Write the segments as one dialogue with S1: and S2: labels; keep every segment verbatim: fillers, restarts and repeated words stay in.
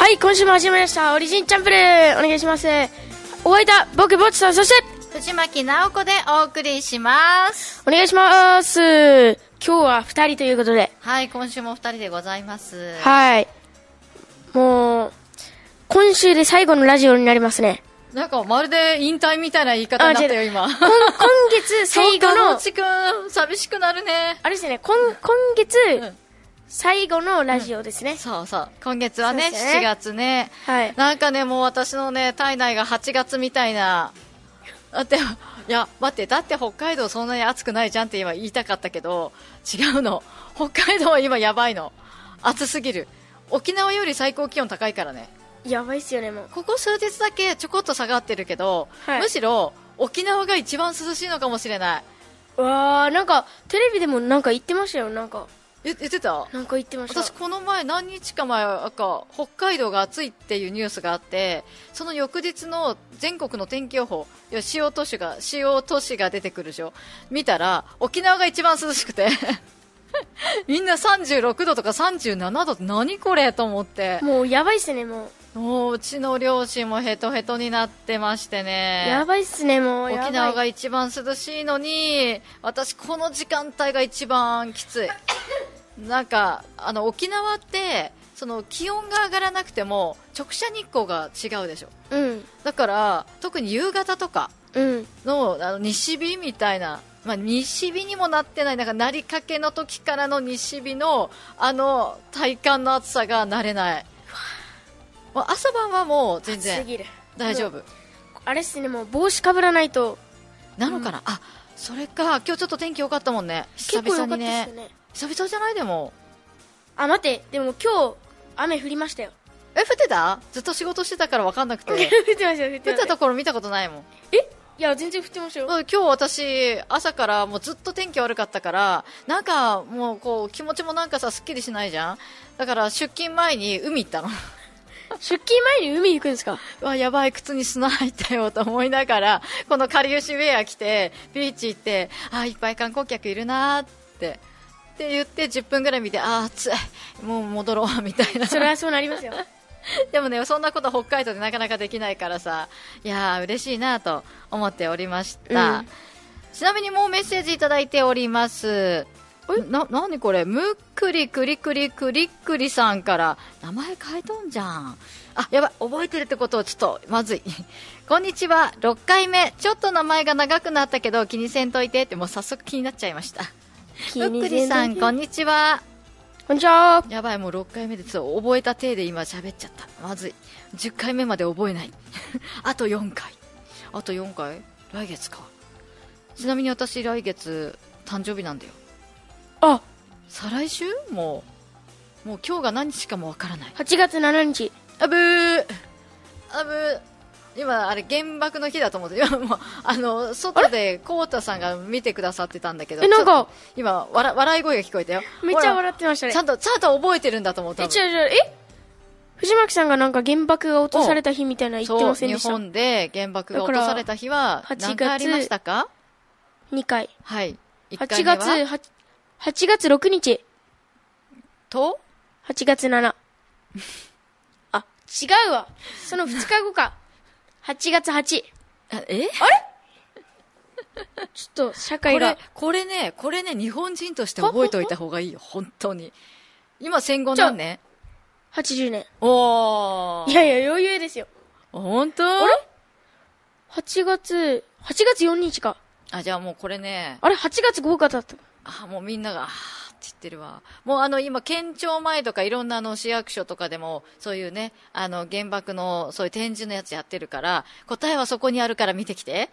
S1: はい、今週も始まりましたオリジンチャンプルー、お願いします。お相手は僕ぼっちさん、そして
S2: 藤巻直子でお送りします。
S1: お願いします。今日はふたりということで、
S2: はい、今週もふたりでございます。
S1: はい、もう今週で最後のラジオになりますね。
S2: なんかまるで引退みたいな言い方になったよ今。
S1: 今月最後の
S2: ぼっちくん寂しくなるね。
S1: あれですね、今今月、うん最後のラジオですね、うん、
S2: そうそう、今月は ね, ねしちがつね、
S1: はい、
S2: なんかねもう私のね体内がはちがつみたいな。だっていや待ってだって北海道そんなに暑くないじゃんって今言いたかったけど違うの。北海道は今やばいの、暑すぎる。沖縄より最高気温高いからね。
S1: やばいっすよね。もう
S2: ここ数日だけちょこっと下がってるけど、はい、むしろ沖縄が一番涼しいのかもしれない。
S1: わー、なんかテレビでもなんか言ってましたよ。なんか
S2: 言ってた？
S1: なんか言ってました。
S2: 私この前何日か前か北海道が暑いっていうニュースがあって、その翌日の全国の天気予報、いや主要都市が主要都市が出てくるでしょ。見たら沖縄が一番涼しくてみんなさんじゅうろくどとかさんじゅうななどって何これと思って、
S1: もうやばいっすね。もう
S2: もううちの両親もヘトヘトになってましてね。
S1: やばいっすね。もう
S2: 沖縄が一番涼しいのに私この時間帯が一番きつい。なんかあの沖縄ってその気温が上がらなくても直射日光が違うでしょ、
S1: うん、
S2: だから特に夕方とか の,、
S1: うん、
S2: あの西日みたいな、まあ、西日にもなってない、なんかなりかけの時からの西日のあの体感の暑さが慣れない。もう朝晩はもう全然大丈夫。
S1: あれっすね、もう帽子かぶらないと
S2: なのかな、うん、あ、それか。今日ちょっと天気良かったもんね、久々にね。久々じゃない？でも
S1: あ、待って、でも今日雨降りましたよ。
S2: え、降ってた？ずっと仕事してたから分かんなくて。降
S1: ってましたよ。降ってました。
S2: 降ったところ見たことないもん。
S1: え、いや全然降ってましたよ。
S2: 今日私朝からもうずっと天気悪かったから、なんかもうこう気持ちもなんかさすっきりしないじゃん。だから出勤前に海行ったの
S1: 出勤前に海行くんですか？
S2: わ、やばい、靴に砂入ったよと思いながらこのかりゆしウェア着てビーチ行って、あ、いっぱい観光客いるなってって言ってじゅっぷんぐらい見て、あー暑い、もう戻ろうみたいな。
S1: それはそうなりますよ
S2: でもね、そんなこと北海道でなかなかできないからさ、いやー嬉しいなと思っておりました、うん、ちなみにもうメッセージいただいております。な、なにこれ、むっくりくりくりくりっくりさんから名前変えとんじゃん。あ、やばい、覚えてるってことをちょっとまずいこんにちは、ろっかいめ、ちょっと名前が長くなったけど気にせんといてって、もう早速気になっちゃいました。むっくりさん、こんにちは。
S1: こんにちは。
S2: やばい、もうろっかいめでちょっと覚えた体で今喋っちゃった。まずい。じゅっかいめまで覚えないあとよんかい、あとよんかい、来月か。ちなみに私来月誕生日なんだよ。
S1: あ、
S2: 再来週？もうもう今日が何日かもわからない。
S1: はちがつしちにち。
S2: あぶーあぶー。今あれ原爆の日だと思って、今もうあの外でコウタさんが見てくださってたんだけど、
S1: え、なんか
S2: 今笑笑い声が聞こえたよ。
S1: めっちゃ笑ってましたね。
S2: ちゃんとちゃんと覚えてるんだと思う。多分
S1: え、違う違う、え、藤巻さんがなんか原爆が落とされた日みたいな言ってませんでした？
S2: そう、日本で原爆が落とされた日は何回ありましたか？
S1: にかい。
S2: はい。いっかい
S1: めはちがつはちがつろくにち
S2: と
S1: はちがつしちにちあ、違うわ、そのふつかごかはちがつはち。
S2: あ、え？
S1: あれちょっと社会が
S2: これ、これね、これね、日本人として覚えておいた方がいいよ、本当に。今戦後何年？
S1: はちじゅうねん。
S2: おー。
S1: いやいや、余裕ですよ。
S2: 本当？
S1: あれ ?はちがつ、はちがつよっかか。
S2: あ、じゃあもうこれね。
S1: あれ ?はちがつごにちだった。
S2: あ、もうみんなが、あーって言ってるわ。もうあの、今、県庁前とかいろんなあの、市役所とかでも、そういうね、あの、原爆の、そういう展示のやつやってるから、答えはそこにあるから見てきて。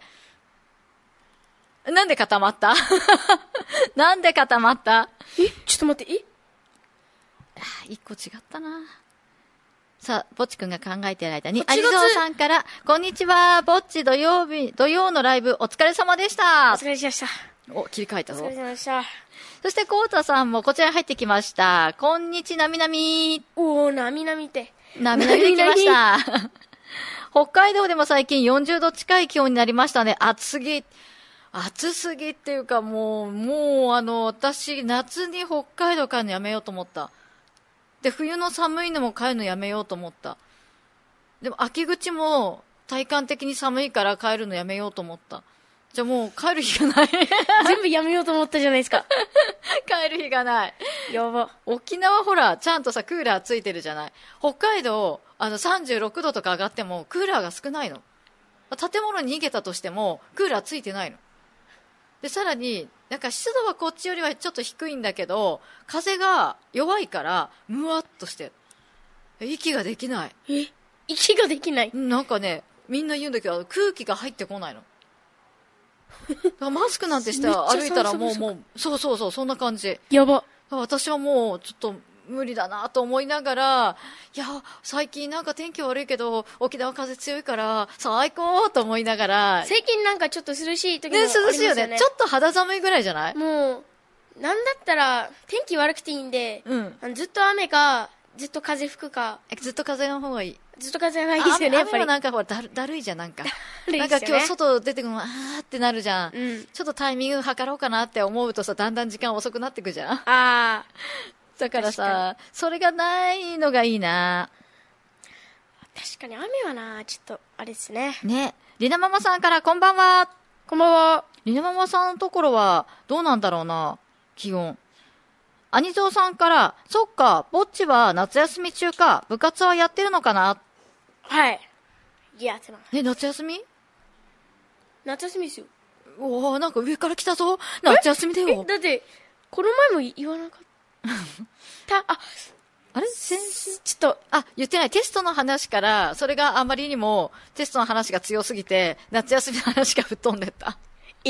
S2: なんで固まったなんで固まった？
S1: え、ちょっと待って、え
S2: あ、一個違ったな。さあ、ぼっちくんが考えている間に、有蔵さんから、こんにちは、ぼっち土曜日、土曜のライブお疲れ様でした。
S1: お疲れ様でした。
S2: お、切り替えたぞ。
S1: お疲れ様でした。
S2: そして、コウタさんもこちらに入ってきました。こんにちなみなみ。
S1: おー、なみなみって。
S2: なみなみできました。北海道でも最近よんじゅうど近い気温になりましたね。暑すぎ。暑すぎっていうかもう、もうあの、私、夏に北海道帰るのやめようと思った。で、冬の寒いのも帰るのやめようと思った。 でも秋口も体感的に寒いから帰るのやめようと思った。じゃあもう帰る日がない
S1: 全部やめようと思ったじゃないですか。
S2: 帰る日がない。
S1: やば。
S2: 沖縄ほらちゃんとさクーラーついてるじゃない。北海道あのさんじゅうろくどとか上がってもクーラーが少ないの。建物に逃げたとしてもクーラーついてないので、さらになんか湿度はこっちよりはちょっと低いんだけど風が弱いからムワっとしてる。息ができない。
S1: え、息ができない。
S2: なんかねみんな言うんだけど空気が入ってこないの。だからマスクなんてして歩いたらもうもうそうそうそうそんな感じ。
S1: やば。
S2: 私はもうちょっと無理だなと思いながら、いや最近なんか天気悪いけど沖縄風強いから最高と思いながら。
S1: 最近なんかちょっと涼しい時も
S2: ね、
S1: ありますよね。
S2: 涼しいよね。ちょっと肌寒いぐらいじゃない？
S1: もうなんだったら天気悪くていいんで、
S2: うん、
S1: あのずっと雨かずっと風吹くか。
S2: ずっと風の方がいい。
S1: ずっと風がいいですよね。やっぱり
S2: 雨はなんかほらだるだるいじゃん。なんか
S1: ね、
S2: なんか今日外出てくるのあーってなるじゃん、
S1: うん、
S2: ちょっとタイミング測ろうかなって思うとさだんだん時間遅くなってくじゃん。
S1: ああ
S2: だからさそれがないのがいいな。
S1: 確かに雨はなちょっとあれですね。
S2: ね。りなママさんからこんばんは。
S1: こんばんは。
S2: りなママさんのところはどうなんだろうな気温。アニゾーさんからそっかぼっちは夏休み中か部活はやってるのかな。
S1: はい。やってます。
S2: え、夏休み？
S1: 夏休みですよ。
S2: おお、なんか上から来たぞ。夏休みだよ。
S1: え、だって、この前も言わなかった。あ、
S2: あれ先週
S1: ちょっと、
S2: あ、言ってない。テストの話から、それがあまりにも、テストの話が強すぎて、夏休みの話が吹っ飛んでった。
S1: え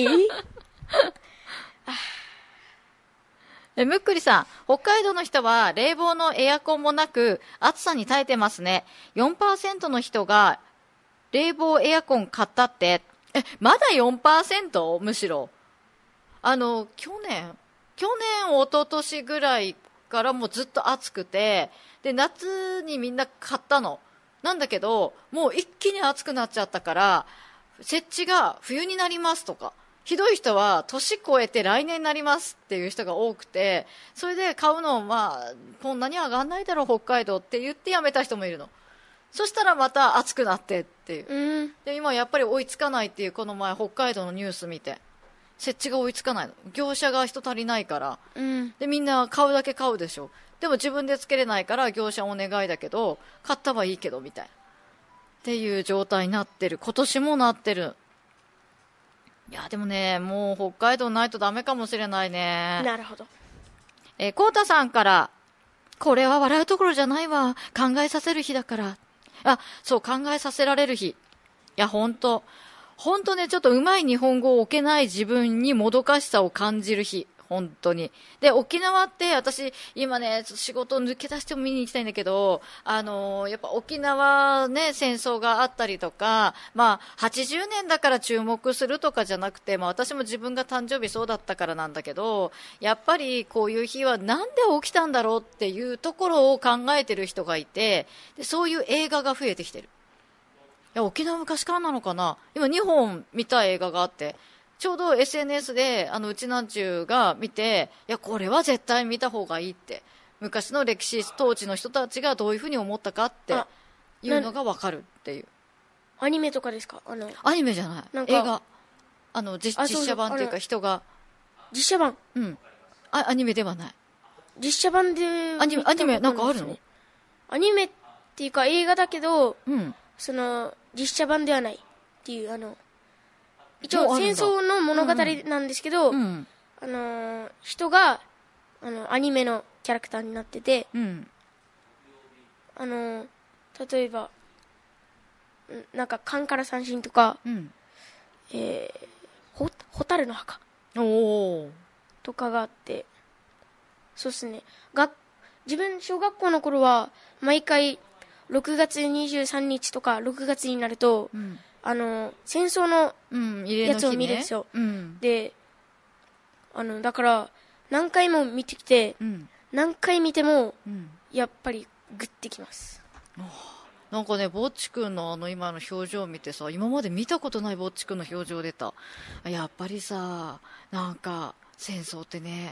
S2: え、むっくりさん、北海道の人は冷房のエアコンもなく暑さに耐えてますね。よんパーセント の人が冷房エアコン買ったって。え、まだ よんパーセント？ むしろ。あの、去年去年、一昨年ぐらいからもうずっと暑くて、で、夏にみんな買ったの。なんだけど、もう一気に暑くなっちゃったから、設置が冬になりますとか、ひどい人は年越えて来年になりますっていう人が多くて、それで買うのまあこんなに上がんないだろう北海道って言ってやめた人もいるの。そしたらまた暑くなってっていう、
S1: うん、
S2: で今やっぱり追いつかないっていう。この前北海道のニュース見て設置が追いつかないの。業者が人足りないから、
S1: うん、
S2: でみんな買うだけ買うでしょ。でも自分でつけれないから業者お願いだけど買ったはいいけどみたいなっていう状態になってる。今年もなってる。いやでもねもう北海道ないとダメかもしれないね。
S1: なるほど。
S2: えー、コウタさんからこれは笑うところじゃないわ考えさせる日だから。あ、そう考えさせられる日。いや本当本当ねちょっとうまい日本語を置けない自分にもどかしさを感じる日。本当に。で沖縄って私今ね仕事を抜け出しても見に行きたいんだけど、あのー、やっぱ沖縄ね戦争があったりとか、まあはちじゅうねんだから注目するとかじゃなくて、まあ、私も自分が誕生日そうだったからなんだけど、やっぱりこういう日はなんで起きたんだろうっていうところを考えてる人がいて、でそういう映画が増えてきてる。いや沖縄昔からなのかな。今にほん見た映画があって、ちょうど エスエヌエス であのうちなんちゅうが見て、いやこれは絶対見た方がいいって、昔の歴史当時の人たちがどういうふうに思ったかっていうのが分かるっていう。
S1: アニメとかですか？あの
S2: アニメじゃない、
S1: なんか
S2: 映画。あの実
S1: あそうそう
S2: 実写版っていうか人が
S1: 実写版。
S2: うんあアニメではない。
S1: 実写版で
S2: アニメアニメなんかあるの？
S1: アニメっていうか映画だけど、
S2: うん、
S1: その実写版ではないっていう、あの一応
S2: もうあるんだ
S1: 戦争の物語なんですけど、
S2: うんうん、
S1: あのー人があのアニメのキャラクターになってて、
S2: うん、
S1: あのー例えばんなんかカンカラ三振とか、
S2: うん、
S1: えー、ほ蛍の墓
S2: おお
S1: とかがあって、そうですね。が自分小学校の頃は毎回ろくがつにじゅうさんにちとかろくがつになると、
S2: うん、
S1: あの戦争の
S2: うん、慰霊の日ね、
S1: やつを見るんですよ。
S2: うん、
S1: で、あのだから何回も見てきて、
S2: うん、
S1: 何回見ても
S2: うん、
S1: やっぱりグッてきます。
S2: なんかねぼっちくんのあの今の表情を見てさ、今まで見たことないぼっちくんの表情出た。やっぱりさなんか戦争ってね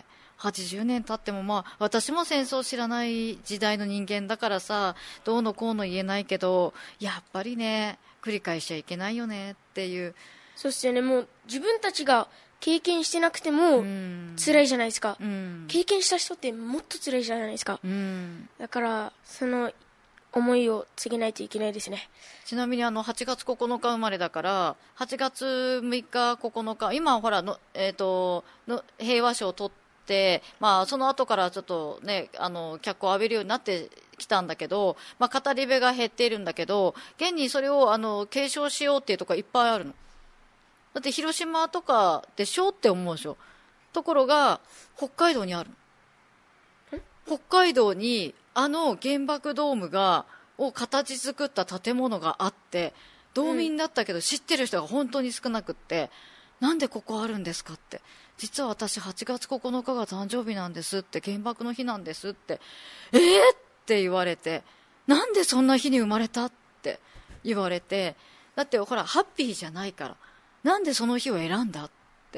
S2: はちじゅうねん経っても、まあ、私も戦争知らない時代の人間だからさ、どうのこうの言えないけど、やっぱりね、繰り返しちゃいけないよねっていう。
S1: そうっすよね。もう自分たちが経験してなくても
S2: うん
S1: 辛いじゃないですか、
S2: うん、
S1: 経験した人ってもっと辛いじゃないですか、
S2: うん、
S1: だからその思いを告げないといけないですね。
S2: ちなみにあのはちがつここのか生まれだからはちがつむいかここのか、今ほらの、えー、との平和賞を取って、まあ、その後からちょっとねあの脚光を浴びるようになってきたんだけど、まあ、語り部が減っているんだけど、現にそれをあの継承しようっていうところがいっぱいあるの。だって広島とかでしょって思うでしょ。ところが北海道にあるの。北海道にあの原爆ドームがを形作った建物があって、道民だったけど知ってる人が本当に少なくって、うん、なんでここあるんですかって、実は私はちがつここのかが誕生日なんですって、原爆の日なんですって、えーって言われて、なんでそんな日に生まれたって言われて、だってほらハッピーじゃないから、なんでその日を選んだって、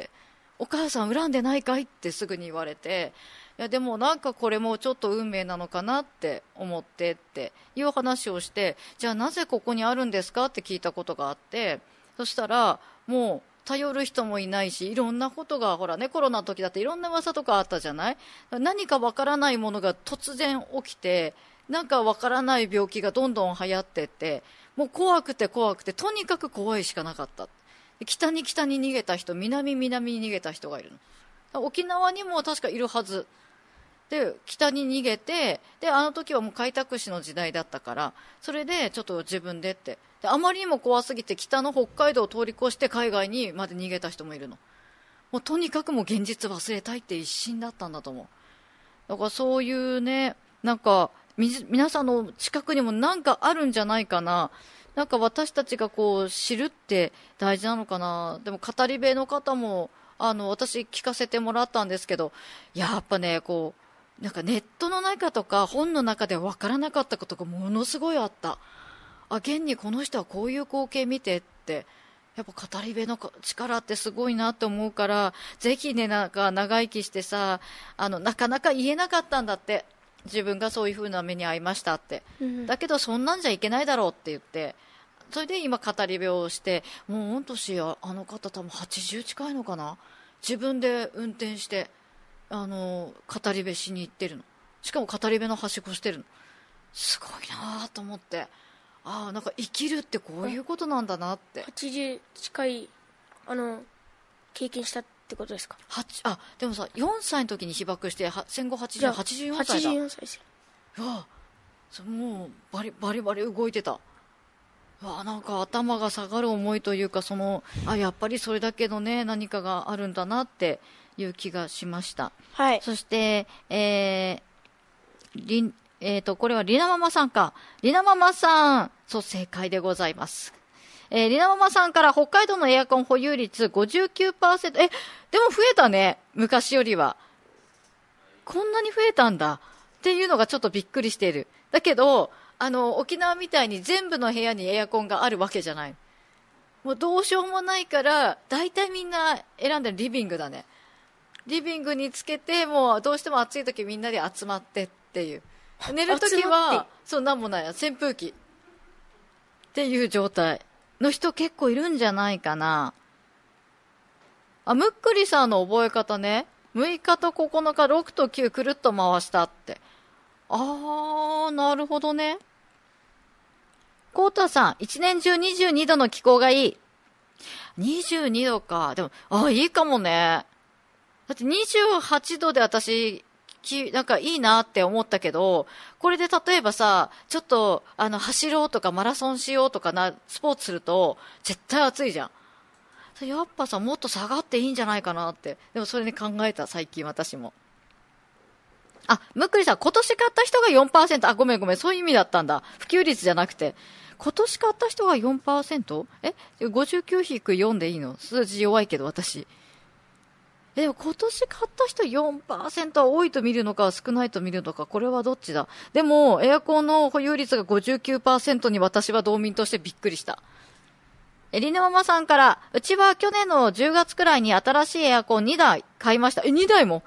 S2: お母さん恨んでないかいってすぐに言われて、いやでもなんかこれもちょっと運命なのかなって思ってっていう話をして、じゃあなぜここにあるんですかって聞いたことがあって、そしたらもう頼る人もいないし、いろんなことがほらね、コロナの時だっていろんな噂とかあったじゃない。何かわからないものが突然起きて、なんかわからない病気がどんどん流行ってって、もう怖くて怖くてとにかく怖いしかなかった。北に北に逃げた人、南南に逃げた人がいるの。沖縄にも確かいるはずで、北に逃げて、であの時はもう開拓使の時代だったから、それでちょっと自分でって、であまりにも怖すぎて北の北海道を通り越して海外にまで逃げた人もいるの。もうとにかくもう現実忘れたいって一心だったんだと思う。だからそういうね、なんかみ皆さんの近くにもなんかあるんじゃないかな。なんか私たちがこう知るって大事なのかな。でも語り部の方もあの私聞かせてもらったんですけど、やっぱねこうなんかネットの中とか本の中で分からなかったことがものすごいあった。あ、現にこの人はこういう光景見てって、やっぱ語り部の力ってすごいなと思うから、ぜひねなんか長生きしてさ、あのなかなか言えなかったんだって、自分がそういう風な目に遭いましたって、うん、だけどそんなんじゃいけないだろうって言って、それで今語り部をして、もう御年あの方多分はちじゅう近いのかな、自分で運転してあの語り部しに行ってるの。しかも語り部のはしごしてるの。すごいなと思って、ああなんか生きるってこういうことなんだなって。
S1: はちじゅう近いあの経験したってことですか。
S2: あでもさよんさいの時に被爆して戦後はちじゅう、はちじゅうよんさいだ。
S1: はちじゅうよんさいですよ。
S2: うわもうバリバリバリ動いてた。わなんか頭が下がる思いというか、そのあやっぱりそれだけのね何かがあるんだなっていう気がしました。
S1: はい。
S2: そして、えーりえー、とこれはりなママさんか。りなママさん、そう正解でございます。えー、りなママさんから北海道のエアコン保有率 ごじゅうきゅうパーセント。 えでも増えたね、昔よりは。こんなに増えたんだっていうのがちょっとびっくりしている。だけどあの沖縄みたいに全部の部屋にエアコンがあるわけじゃない。もうどうしようもないから大体みんな選んでるリビングだね。リビングにつけて、もうどうしても暑い時みんなで集まってっていう、寝る時はそうなんもない扇風機っていう状態の人結構いるんじゃないかな。あむっくりさんの覚え方ね、むいかとここのかろくときゅうくるっと回したって。あーなるほどね。コータさん、一年中にじゅうにどの気候がいい。にじゅうにどか。でもあいいかもね。だってにじゅうはちどで私きなんかいいなって思ったけど、これで例えばさちょっとあの走ろうとかマラソンしようとかなスポーツすると絶対暑いじゃん。やっぱさもっと下がっていいんじゃないかなって。でもそれに考えた最近私も。あむっくりさん、今年買った人が よんパーセント。 あごめんごめん、そういう意味だったんだ。普及率じゃなくて今年買った人が よんパーセント？ えごじゅうきゅう引くよんでいいの？数字弱いけど私。でも今年買った人 よんパーセント は多いと見るのか少ないと見るのか、これはどっちだ。でもエアコンの保有率が ごじゅうきゅうパーセント に私は道民としてびっくりした。えりなママさんから、うちは去年のじゅうがつくらいに新しいエアコンにだい買いました。えにだいも。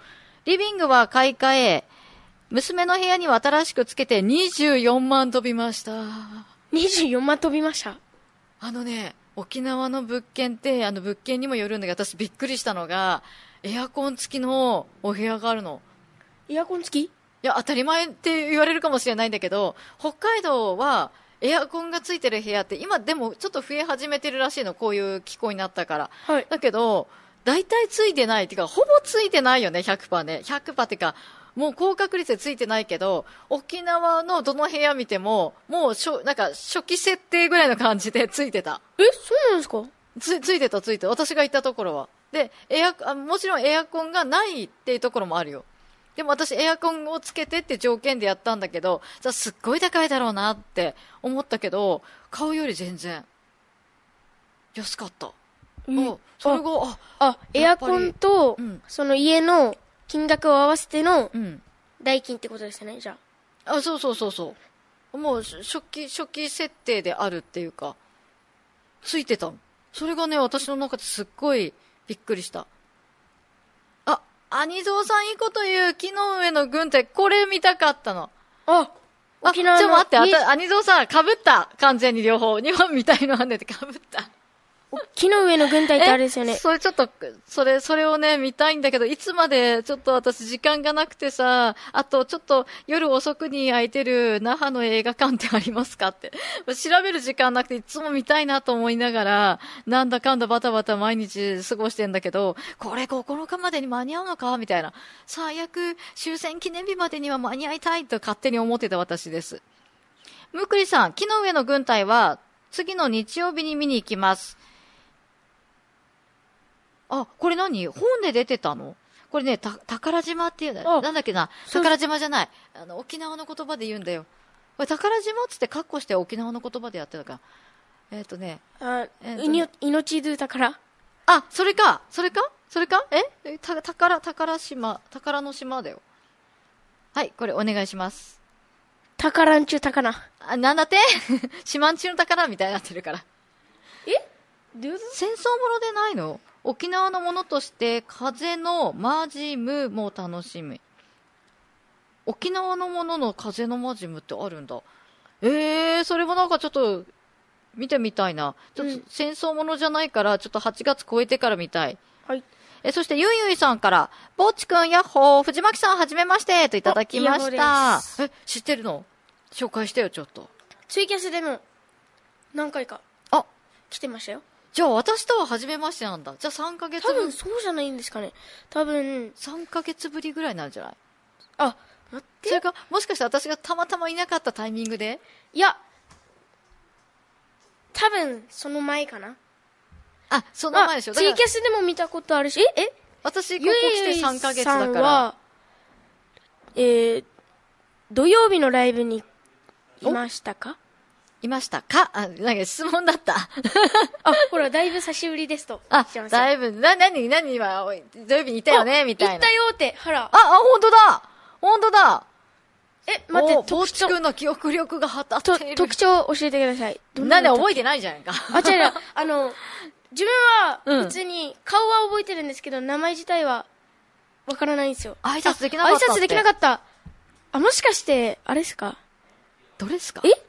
S2: リビングは買い替え、娘の部屋には新しくつけてにじゅうよんまん飛びました。
S1: にじゅうよんまん飛びました。
S2: あのね、沖縄の物件って、あの物件にもよるんだけど、私びっくりしたのが、エアコン付きのお部屋があるの。
S1: エアコン付き？
S2: いや、当たり前って言われるかもしれないんだけど、北海道はエアコンがついてる部屋って今でもちょっと増え始めてるらしいの。こういう気候になったから。
S1: はい。
S2: だけど、大体ついてないっていうか、ほぼついてないよね、ひゃくパーセントね。ひゃくパーセントっていうか、もう高確率でついてないけど、沖縄のどの部屋見ても、もうしょ、なんか初期設定ぐらいの感じでついてた。
S1: え、そうなんですか？
S2: つ、ついてたついてた。私が行ったところは。で、エア、あ、もちろんエアコンがないっていうところもあるよ。でも私エアコンをつけてって条件でやったんだけど、じゃあすっごい高いだろうなって思ったけど、買うより全然安かった。
S1: うん、
S2: あ、それが、あ、
S1: あ、エアコンと、
S2: うん、
S1: その家の金額を合わせての
S2: うん、
S1: 代金ってことですよね、じゃあ。
S2: あ、そうそうそうそう。もう初期、初期設定であるっていうか、ついてたの。それがね、私の中ですっごいびっくりした。あ、アニゾーさんいいこと言う、木の上の軍隊、これ見たかったの。
S1: あ、沖縄の。
S2: あ、ちょっと待って、あた、アニゾーさん、被った。完全に両方。日本みたいのあんねんって被った。
S1: 木の上の軍隊ってあれですよね。
S2: それちょっと、それ、それをね、見たいんだけど、いつまで、ちょっと私時間がなくてさ、あとちょっと夜遅くに空いてる那覇の映画館ってありますかって。調べる時間なくていつも見たいなと思いながら、なんだかんだバタバタ毎日過ごしてんだけど、これここのかまでに間に合うのかみたいな。最悪、終戦記念日までには間に合いたいと勝手に思ってた私です。むくりさん、木の上の軍隊は、次の日曜日に見に行きます。あ、これ何？本で出てたの？これね、た、宝島っていうんだよ。なんだっけな。宝島じゃない。あの、沖縄の言葉で言うんだよ。これ宝島っつってカッコして沖縄の言葉でやってたから。えっ、ー、とね。
S1: あ、
S2: えーとね、
S1: 命ど宝。
S2: あ、それか。それかそれかえた、宝、宝島、宝の島だよ。はい、これお願いします。
S1: 宝んちゅう宝。
S2: あ、なんだって島んちゅうの宝みたいになってるから。
S1: えどういうこと？
S2: 戦争ものでないの？沖縄のものとして風のマジムも楽しみ。沖縄のものの風のマジムってあるんだ。えー、それもなんかちょっと見てみたいな。ちょっと戦争ものじゃないから、ちょっとはちがつ超えてから見たい。
S1: はい。
S2: え、そしてゆいゆいさんから、ぼっちくんやっほー、藤巻さんはじめましてといただきました。え、知ってるの？紹介してよ、ちょっと。
S1: ツイキャスでも何回か。
S2: あ、
S1: 来てましたよ。
S2: じゃあ私とは初めましてなんだ。じゃあさんかげつぶり。
S1: 多分そうじゃないんですかね。多分。
S2: さんかげつぶりぐらいなんじゃない？
S1: あ、待って。
S2: それか、もしかして私がたまたまいなかったタイミングで？
S1: いや、多分その前かな。
S2: あ、その前でしょ。
S1: ツイキャスでも見たことあるし、ええ
S2: 私ここ来てさんかげつだから。ゆいゆいさんは、
S1: えー、土曜日のライブにいましたか？
S2: いましたか？あ、なんか質問だった。
S1: あ、ほら、だいぶ久しぶりですと。
S2: あ、だいぶ、な、なに、なに今、土曜日にいたよねみたいな。
S1: 行ったよって、ほら。
S2: あ、あ、ほんとだほんとだ
S1: え、待って、
S2: ぼっちくんの記憶力がはたっている。
S1: 特徴教えてください。
S2: なんで覚えてないじゃんか。
S1: あ、違う違う。あの、自分は、普通に、顔は覚えてるんですけど、名前自体は、わからないんですよ。
S2: 挨拶できなかった。
S1: 挨拶できなかった。あ、もしかして、あれですか？
S2: どれですか？
S1: え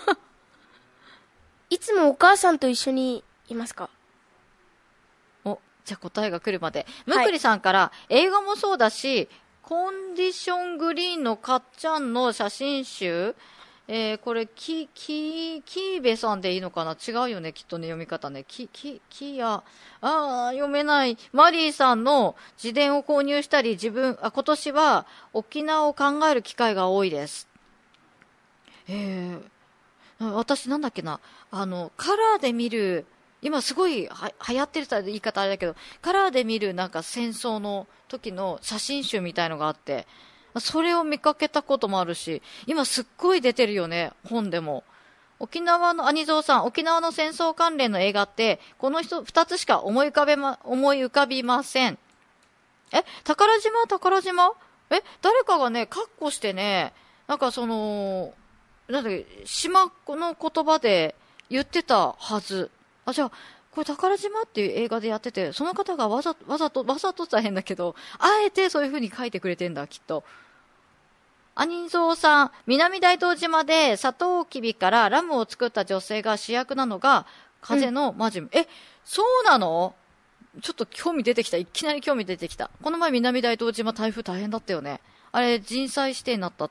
S1: いつもお母さんと一緒にいますか？
S2: お、じゃあ答えが来るまで。むくりさんから、はい、映画もそうだし、コンディショングリーンのかっちゃんの写真集、えー、これ、き、き、きーべさんでいいのかな？違うよね、きっとね、読み方ね。き、き、きや、あー、読めない。マリーさんの自伝を購入したり、自分、あ、今年は沖縄を考える機会が多いです。えー、私なんだっけな、あの、カラーで見る、今すごいは流行ってる言い方あれだけど、カラーで見るなんか戦争の時の写真集みたいのがあって、それを見かけたこともあるし、今すっごい出てるよね、本でも。沖縄の、アニゾーさん、沖縄の戦争関連の映画って、この人、二つしか思い浮かべま、思い浮かびません。え、宝島宝島え、誰かがね、カッコしてね、なんかその、なんだっけ、島の言葉で言ってたはず。あ、じゃあ、 これ宝島っていう映画でやってて、その方がわざわざとわざと大変だけど、あえてそういう風に書いてくれてんだ、きっと。アニンゾーさん、南大東島でサトウキビからラムを作った女性が主役なのが風のマジム、うん、え、そうなの？ちょっと興味出てきた。いきなり興味出てきた。この前南大東島台風大変だったよね。あれ人災指定になったって。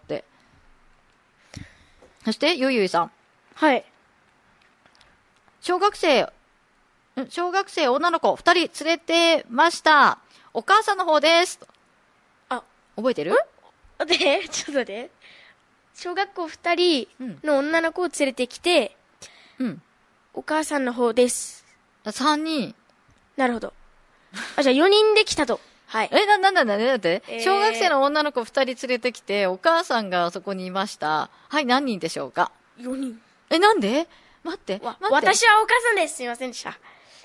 S2: そしてゆいゆいさん、
S1: はい、
S2: 小学生小学生女の子ふたり連れてました。お母さんの方です。
S1: あ、
S2: 覚えてる？
S1: で、ちょっと待って。小学校ふたりの女の子を連れてきて、うん。お母さんの方です。
S2: さんにん。
S1: なるほど。あ、じゃあよにんで来たと。はい。
S2: え、な、なんだなんだだって、えー、小学生の女の子ふたり連れてきて、お母さんがそこにいました。はい、何人でしょうか？
S1: よにん。
S2: え、なんで？待って。待って。
S1: 私はお母さんです。すいませんでした。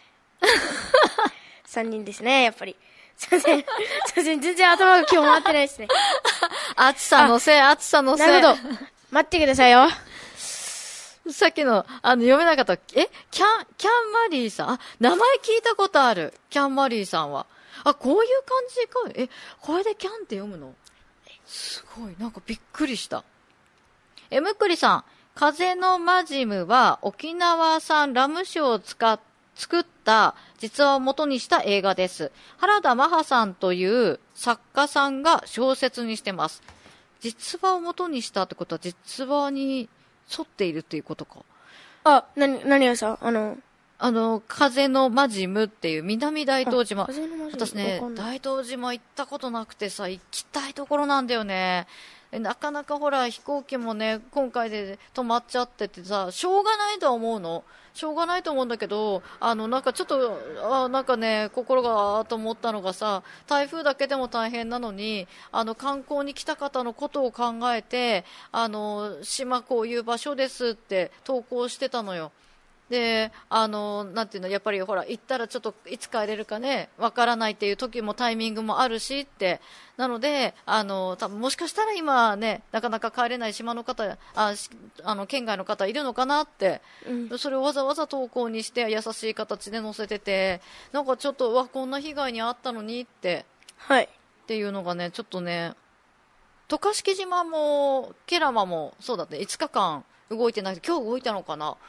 S1: さんにんですね、やっぱり。すいません。すいません。全然頭が今日回ってないですね。
S2: 暑さのせい、暑さのせい。
S1: なるほど。待ってくださいよ。
S2: さっきの、あの、読めなかった。えキャン、キャンマリーさん。あ、名前聞いたことある。キャンマリーさんは。あ、こういう感じか。え、これでキャンって読むの？すごい。なんかびっくりした。え、むっくりさん。風のマジムは沖縄産ラム酒を使っ作った実話を元にした映画です。原田マハさんという作家さんが小説にしてます。実話を元にしたってことは実話に沿っているっていうことか。
S1: あ、なに、何がさ、あの、
S2: あの、風のマジムっていう南大東島。
S1: 風のマジム。
S2: 私ね、大東島行ったことなくてさ、行きたいところなんだよね。なかなかほら飛行機もね今回で止まっちゃっててさ、しょうがないとは思うのしょうがないと思うんだけど、あのなんかちょっとあなんかね心があと思ったのがさ、台風だけでも大変なのにあの観光に来た方のことを考えて、あの島こういう場所ですって投稿してたのよ。で、あのなんていうの、やっぱりほら行ったらちょっといつ帰れるかねわからないっていう時もタイミングもあるしって、なのであの多分もしかしたら今ねなかなか帰れない島の方、ああの県外の方いるのかなって、うん、それをわざわざ投稿にして優しい形で載せてて、なんかちょっとわこんな被害に遭ったのにって、
S1: はい、
S2: っていうのがねちょっとね、渡嘉敷島もケラマもそうだっていつかかん動いてないけど今日動いたのかな。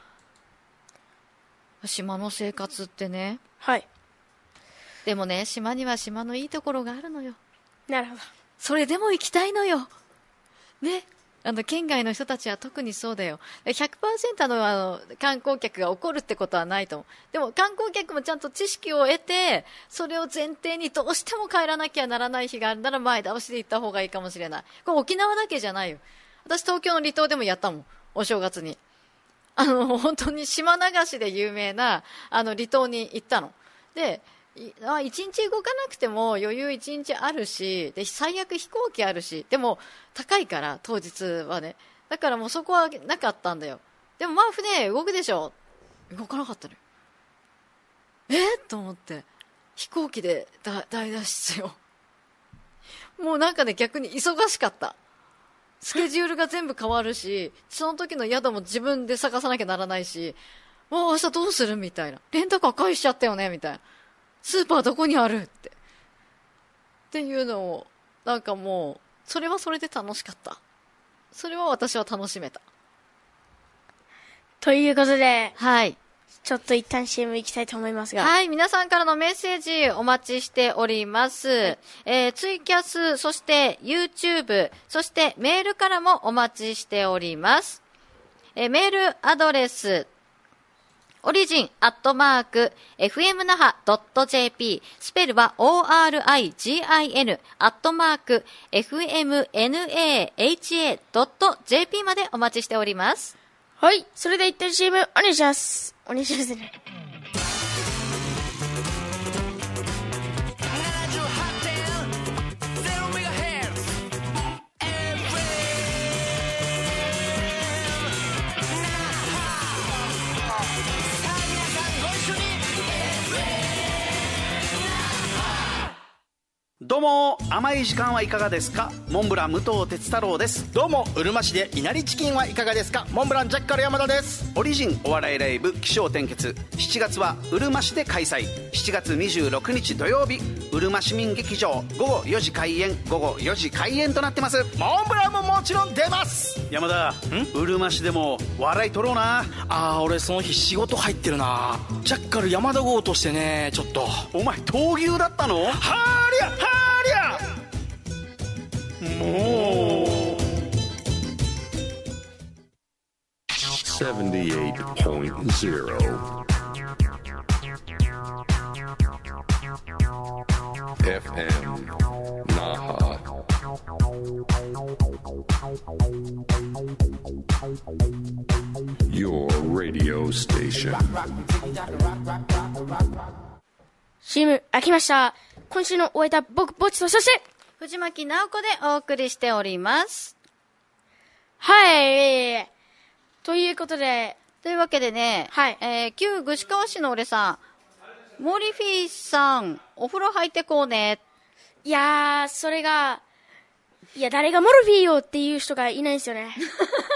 S2: 島の生活ってね。
S1: はい。
S2: でもね、島には島のいいところがあるのよ。
S1: なるほど。
S2: それでも行きたいのよ。ね。あの、県外の人たちは特にそうだよ。ひゃくパーセント の、あの、観光客が怒るってことはないと思う。でも、観光客もちゃんと知識を得て、それを前提にどうしても帰らなきゃならない日があるなら前倒しで行った方がいいかもしれない。これ沖縄だけじゃないよ。私、東京の離島でもやったもん。お正月に。あの本当に島流しで有名なあの離島に行ったので、あ一日動かなくても余裕一日あるし、で最悪飛行機あるし、でも高いから当日はね、だからもうそこはなかったんだよ。でもまあ船動くでしょ。動かなかったのよ。えっと思って飛行機で大脱出よ。もうなんかね逆に忙しかった。スケジュールが全部変わるし、その時の宿も自分で探さなきゃならないし、もう明日どうするみたいな。レンタカー返しちゃったよねみたいな。スーパーどこにあるって。っていうのを、なんかもう、それはそれで楽しかった。それは私は楽しめた。
S1: ということで、
S2: はい。
S1: ちょっと一旦 シーエム 行きたいと思いますが。
S2: はい、皆さんからのメッセージお待ちしております。はい、えー、ツイキャス、そして YouTube、そしてメールからもお待ちしております。えー、メールアドレス、オリジンアットマーク エフエムナハドットジェーピー、 スペルは オーアールアイジーアイエヌ アットマーク エフエムナハ ドットジェーピー までお待ちしております。
S1: はい、それで一旦 シーエム お願いします。お願いしますね。
S3: どどうも、甘い時間はいかがですか。モンブラン武藤哲太郎です。
S4: どうも、うるま市でいなりチキンはいかがですか。モンブランジャッカル山田です。
S3: オリジンお笑いライブ起承転結、しちがつはうるま市で開催。しちがつにじゅうろくにち土曜日、うるま市民劇場、午後よじ開演、午後よじ開演となってます。
S4: モンブランももちろん出ます。
S3: 山田、うるま市でも笑い取ろうな。
S4: あー、俺その日仕事入ってるな。ジャッカル山田号としてね、ちょっと。
S3: お前闘牛だったの。
S4: はーりゃはーりゃもう
S5: セブンティエイトポイントゼロ エフエム Naha Your radio station
S1: シーエム 飽きました。今週の終えた僕ぼっちと、そして
S2: 藤巻直子でお送りしております。
S1: はい。ということで。
S2: というわけでね、
S1: はい。
S2: えー、旧串川市の俺さん、モリフィーさん、お風呂入ってこうね。
S1: いやー、それが、いや、誰がモルフィーよっていう人がいないんですよね。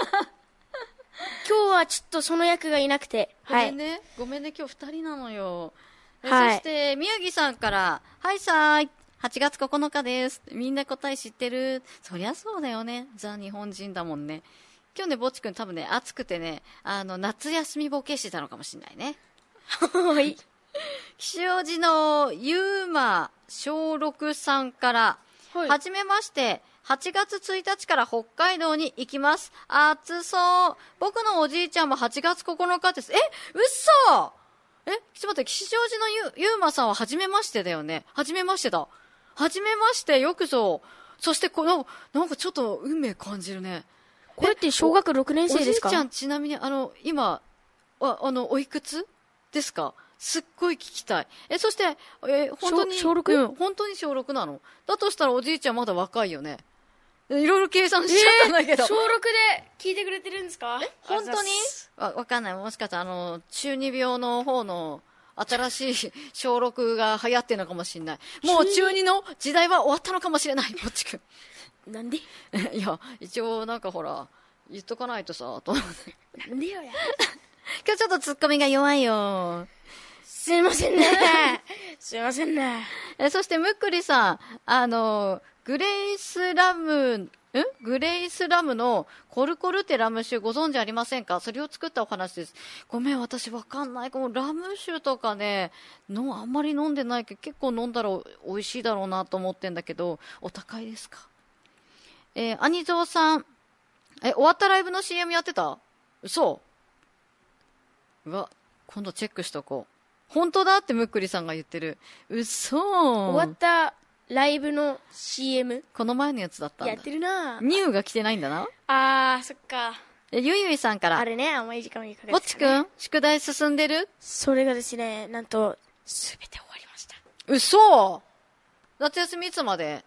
S1: 今日はちょっとその役がいなくて。
S2: ごめんね。はい、ごめんね、今日二人なのよ。
S1: はい。
S2: そして、宮城さんから、はいさーい。はちがつここのかです。みんな答え知ってる。そりゃそうだよね。ザ日本人だもんね。今日ね、ぼっちくん多分ね、暑くてね、あの、夏休みボケしてたのかもしれないね。
S1: はい。
S2: 吉祥寺のゆうま小六さんから、はい、はじめまして、はちがつついたちから北海道に行きます。暑そう。僕のおじいちゃんもはちがつここのかです。え、嘘え、ちょっと待って、吉祥寺のゆ、ゆうまさんははじめましてだよね。はじめましてだ。はじめまして、よくぞ。そしてこの、なんかちょっと運命感じるね。
S1: これって小学ろくねん生ですか？
S2: おじいちゃんちなみに、あの、今、あ、あの、おいくつですか？すっごい聞きたい。え、そして、え、本当に、
S1: 小 6？
S2: うん、本当に小ろくなの？だとしたらおじいちゃんまだ若いよね。いろいろ計算しちゃったんだけど。
S1: えー、小ろくで聞いてくれてるんですか？
S2: 本当にわ、わかんない。もしかしたら、あの、中二病の方の、新しい小ろくが流行ってるのかもしれない。もう中二の時代は終わったのかもしれない、ぼっちく
S1: ん。なんで？
S2: いや、一応なんかほら、言っとかないとさ、と思って。
S1: なんでよや。
S2: 今日ちょっとツッコミが弱いよ。
S1: すいませんね。すいませんね。
S2: え、そしてむっくりさん、あの、グレイスラム、んグレイスラムのコルコルテラム酒ご存知ありませんか？それを作ったお話です。ごめん、私わかんない。このラム酒とかね、のあんまり飲んでないけど、結構飲んだら美味しいだろうなと思ってんだけど、お高いですか？えー、アニゾーさん、え、終わったライブの シーエム やってた？嘘？うわ、今度チェックしとこう。本当だってむっくりさんが言ってる。嘘。
S1: 終わったライブの シーエム？
S2: この前のやつだったんだ。
S1: やってるな。
S2: ニューが来てないんだな。
S1: あー、そっか。
S2: ゆいゆいさんから。
S1: あれね、甘い時間にかかる、ね。
S2: ぼっちくん、宿題進んでる？
S1: それがですね、なんと、すべて終わりました。
S2: 嘘！夏休みいつまで？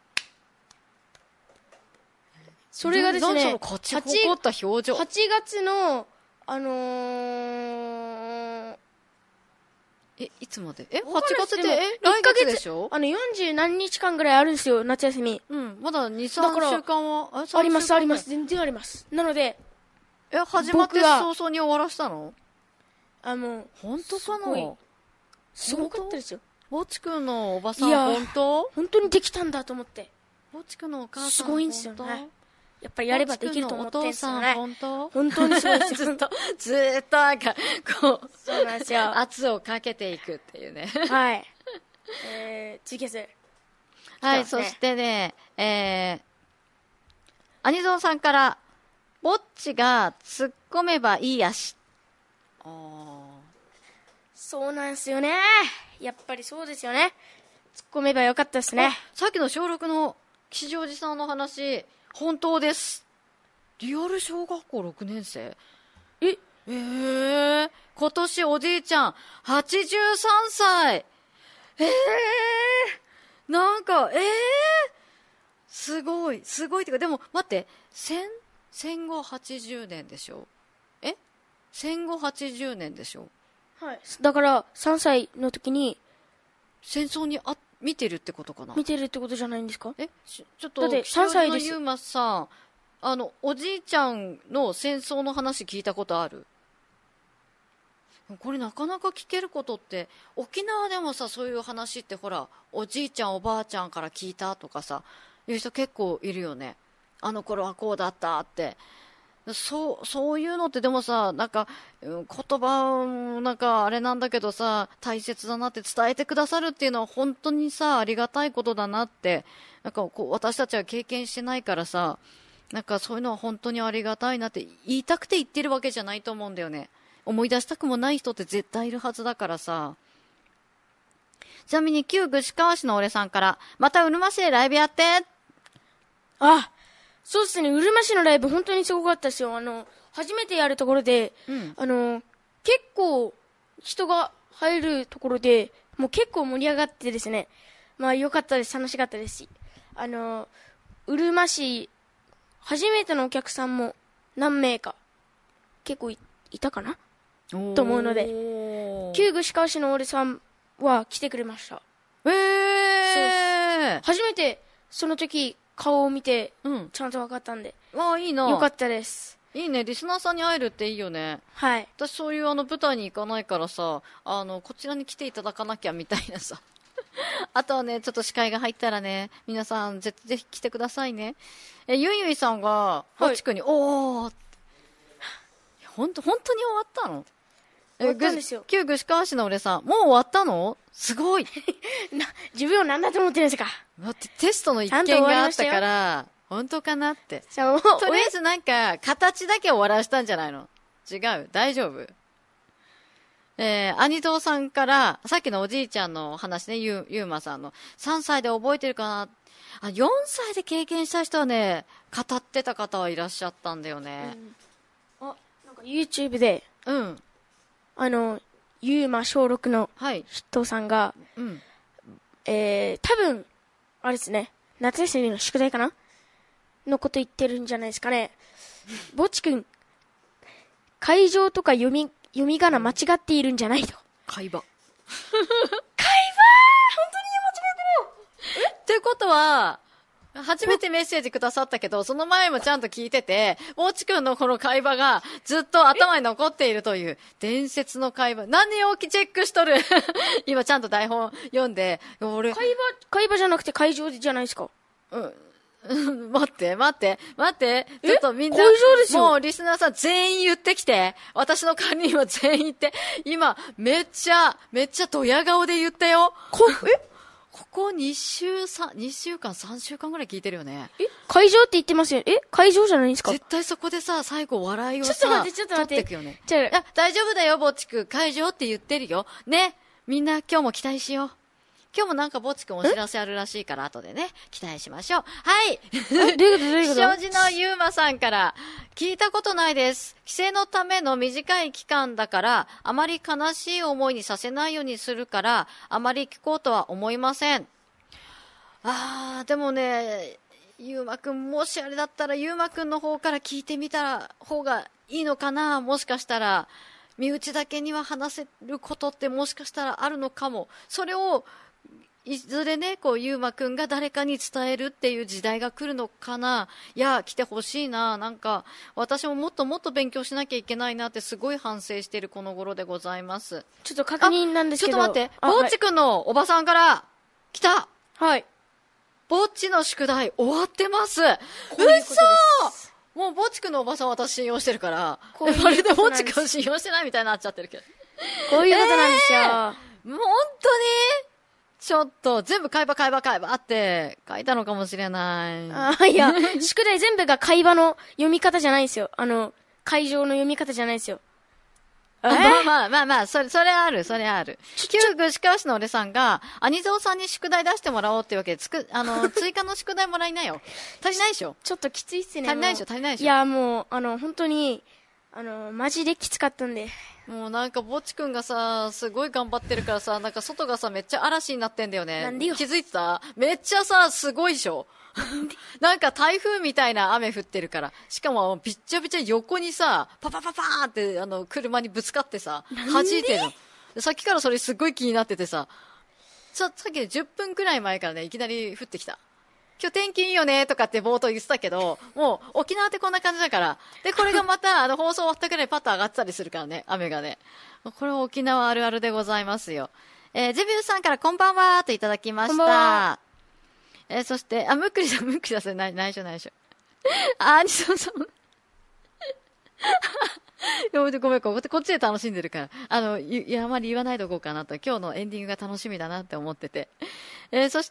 S1: それがですね、
S2: その勝ち誇った表情。
S1: はちがつの、あのー、
S2: え、いつまで？え、はちがつって、え、来月でしょ？
S1: あの、よんじゅうなんにちかんぐらいあるんですよ、夏休み。
S2: うん、まだに、さんしゅうかんは、
S1: あ、あります、あります。全然あります。なので、
S2: え、始まって早々に終わらしたの？
S1: あ、もう、
S2: 本当かな？
S1: すごかったですよ。
S2: ぼっちくんのおばさん、本当？
S1: 本当にできたんだと思って。
S2: ぼっちくんのお母さん、
S1: すごいんですよね。やっぱりやればできると思ってんですよね。
S2: 本当？
S1: 本当にすごいですよ。
S2: ずっと、ずっとなんか、こう、
S1: そうなんですよ。
S2: 圧をかけていくっていうね。
S1: はい。えー、ツイキャス。
S2: はい、そしてね、えー、アニゾンさんから、ぼっちが突っ込めばいいやし。ああ。
S1: そうなんですよね。やっぱりそうですよね。突っ込めばよかったですね。
S2: さっきの小ろくの吉祥寺さんの話、本当です。リアル小学校ろくねん生？
S1: え
S2: ええー、今年おじいちゃんはちじゅうさんさい。ええー、なんか、ええー、すごい、すごいってか、でも待って、戦、戦後はちじゅうねんでしょ？え？戦後はちじゅうねんでしょ？
S1: はい。だからさんさいの時に
S2: 戦争にあ見てるってことかな。
S1: 見てるってことじゃないんですか？
S2: え、ちょちょっと、
S1: だってさんさいです。
S2: ゆうまさん、あの、おじいちゃんの戦争の話聞いたことある？これなかなか聞けることって、沖縄でもさ、そういう話ってほら、おじいちゃんおばあちゃんから聞いたとかさ、いう人結構いるよね。あの頃はこうだったって。そう、そういうのってでもさ、なんか、言葉もなんかあれなんだけどさ、大切だなって伝えてくださるっていうのは本当にさ、ありがたいことだなって、なんかこう私たちは経験してないからさ、なんかそういうのは本当にありがたいなって言いたくて言ってるわけじゃないと思うんだよね。思い出したくもない人って絶対いるはずだからさ。ちなみに旧串川市の俺さんから、またうるま市でライブやって。
S1: あ、そうですね。うるま市のライブ本当にすごかったですよ。あの、初めてやるところで、
S2: うん、
S1: あの、結構人が入るところで、もう結構盛り上がってですね。まあ良かったです。楽しかったですし。あの、うるま市、初めてのお客さんも何名か結構 い, いたかなと思うので、旧串川市の俺さんは来てくれました。
S2: えー、
S1: そう初めてその時顔を見て、
S2: うん、
S1: ちゃんと分かったんで、
S2: ああいいな、
S1: よかったです。
S2: いいね、リスナーさんに会えるっていいよね。
S1: はい。
S2: 私そういうあの舞台に行かないからさ、あのこちらに来ていただかなきゃみたいなさあとはね、ちょっと司会が入ったらね、皆さんぜぜひ来てくださいね。え、ゆいゆいさんがぼっちくんに、はい、おーほんと本当に終わったの？
S1: 終わったんですよ。
S2: 旧串川市の俺さん、もう終わったの？すごい
S1: な自分を何だと思ってるんですか？
S2: だってテストの一件があったから本当かなって。とりあえずなんか形だけ終わらしたんじゃないの？違う？大丈夫？えー、兄藤さんからさっきのおじいちゃんの話ね、ゆ, ゆうまさんのさんさいで覚えてるかなあ、よんさいで経験した人はね、語ってた方はいらっしゃったんだよね。
S1: うん、あ、なんか YouTube で、
S2: うん、
S1: あのゆうま小ろくの人さんが、はい、うん、えー、多分あれですね、夏休みの宿題かなのこと言ってるんじゃないですかね。ぼっちくん、会場とか読み読み仮名間違っているんじゃないと。
S2: 会話。
S1: 会話本当に間違えてるよ。え
S2: ってことは、初めてメッセージくださったけど、その前もちゃんと聞いてて、ぼっちくんのこの会話がずっと頭に残っているという伝説の会話。何をチェックしとる今ちゃんと台本読んで、俺。
S1: 会話、会話じゃなくて会場じゃないですか。
S2: うん。待って、待って、待って。ちょっとみんな、
S1: 会場ですよ。
S2: もうリスナーさん全員言ってきて。私の管理員は全員言って。今、めっちゃ、めっちゃドヤ顔で言ったよ。
S1: こ、え
S2: ここに週、さん、にしゅうかん、さんしゅうかんぐらい聞いてるよね。
S1: え会場って言ってますよ。え会場じゃないんですか？
S2: 絶対そこでさ、最後笑いをさ、
S1: ちょっと待って、ちょっと待って。
S2: 取ってくよね。
S1: じゃあ、
S2: 大丈夫だよ、ぼっちくん。会場って言ってるよ。ね。みんな今日も期待しよう。今日もなんかぼっちくんお知らせあるらしいから後でね、期待しましょう。はい。
S1: どういうことどういうこと？
S2: 障子のゆうまさんから、聞いたことないです。帰省のための短い期間だから、あまり悲しい思いにさせないようにするから、あまり聞こうとは思いません。あー、でもね、ゆうまくん、もしあれだったらゆうまくんの方から聞いてみた方がいいのかな。もしかしたら、身内だけには話せることってもしかしたらあるのかも。それを、いずれね、こう、ゆうまくんが誰かに伝えるっていう時代が来るのかな。いや、来てほしいな。なんか、私ももっともっと勉強しなきゃいけないなってすごい反省しているこの頃でございます。
S1: ちょっと確認なんですけど。
S2: ちょっと待って。ぼっちくんのおばさんから、来た。
S1: はい。
S2: ぼっちの宿題終わってます。うそーもうぼっちくんのおばさん私信用してるから、こういうまるでぼっちくん信用してないみたいになっちゃってるけど。
S1: こういうことなんですよ。えー、
S2: 本当にちょっと、全部会話会話会話って書いたのかもしれない。
S1: ああ、いや、宿題全部が会話の読み方じゃないんですよ。あの、会場の読み方じゃないですよ。
S2: あまあまあまあまあ、それ、それある、それある。旧串川市の俺さんが、兄蔵さんに宿題出してもらおうっていうわけで、つく、あの、追加の宿題もらいなよ。足りないでしょ？
S1: ちょっときついっすね。
S2: 足りないでしょ、足りないでしょ。
S1: いや、もう、あの、本当に、あの、マジできつかったんで。
S2: もうなんか、ぼっちくんがさ、すごい頑張ってるからさ、なんか外がさ、めっちゃ嵐になってんだよね。
S1: なんでよ。
S2: 気づいてた？めっちゃさ、すごいでしょ。なんか台風みたいな雨降ってるから。しかも、びっちゃびちゃ横にさ、パパパパーって、あの、車にぶつかってさ、弾いてるの。さっきからそれすごい気になっててさ。 さっきじゅっぷんくらい前からね、いきなり降ってきた。今日天気いいよねとかって冒頭言ってたけど、もう沖縄ってこんな感じだから。で、これがまた、あの、放送終わったくらいパッと上がってたりするからね、雨がね。これは沖縄あるあるでございますよ。えー、ジェビューさんからこんばんはといただきました。
S1: こんばんは。
S2: えー、そして、あ、むっくりさん、むっくりさん、それ、ない、内緒内緒。あーにそうそう。ごめん、ごめん、こっちで楽しんでるから。あの、いや、あまり言わないでおこうかなと。今日のエンディングが楽しみだなって思ってて。えー、そして、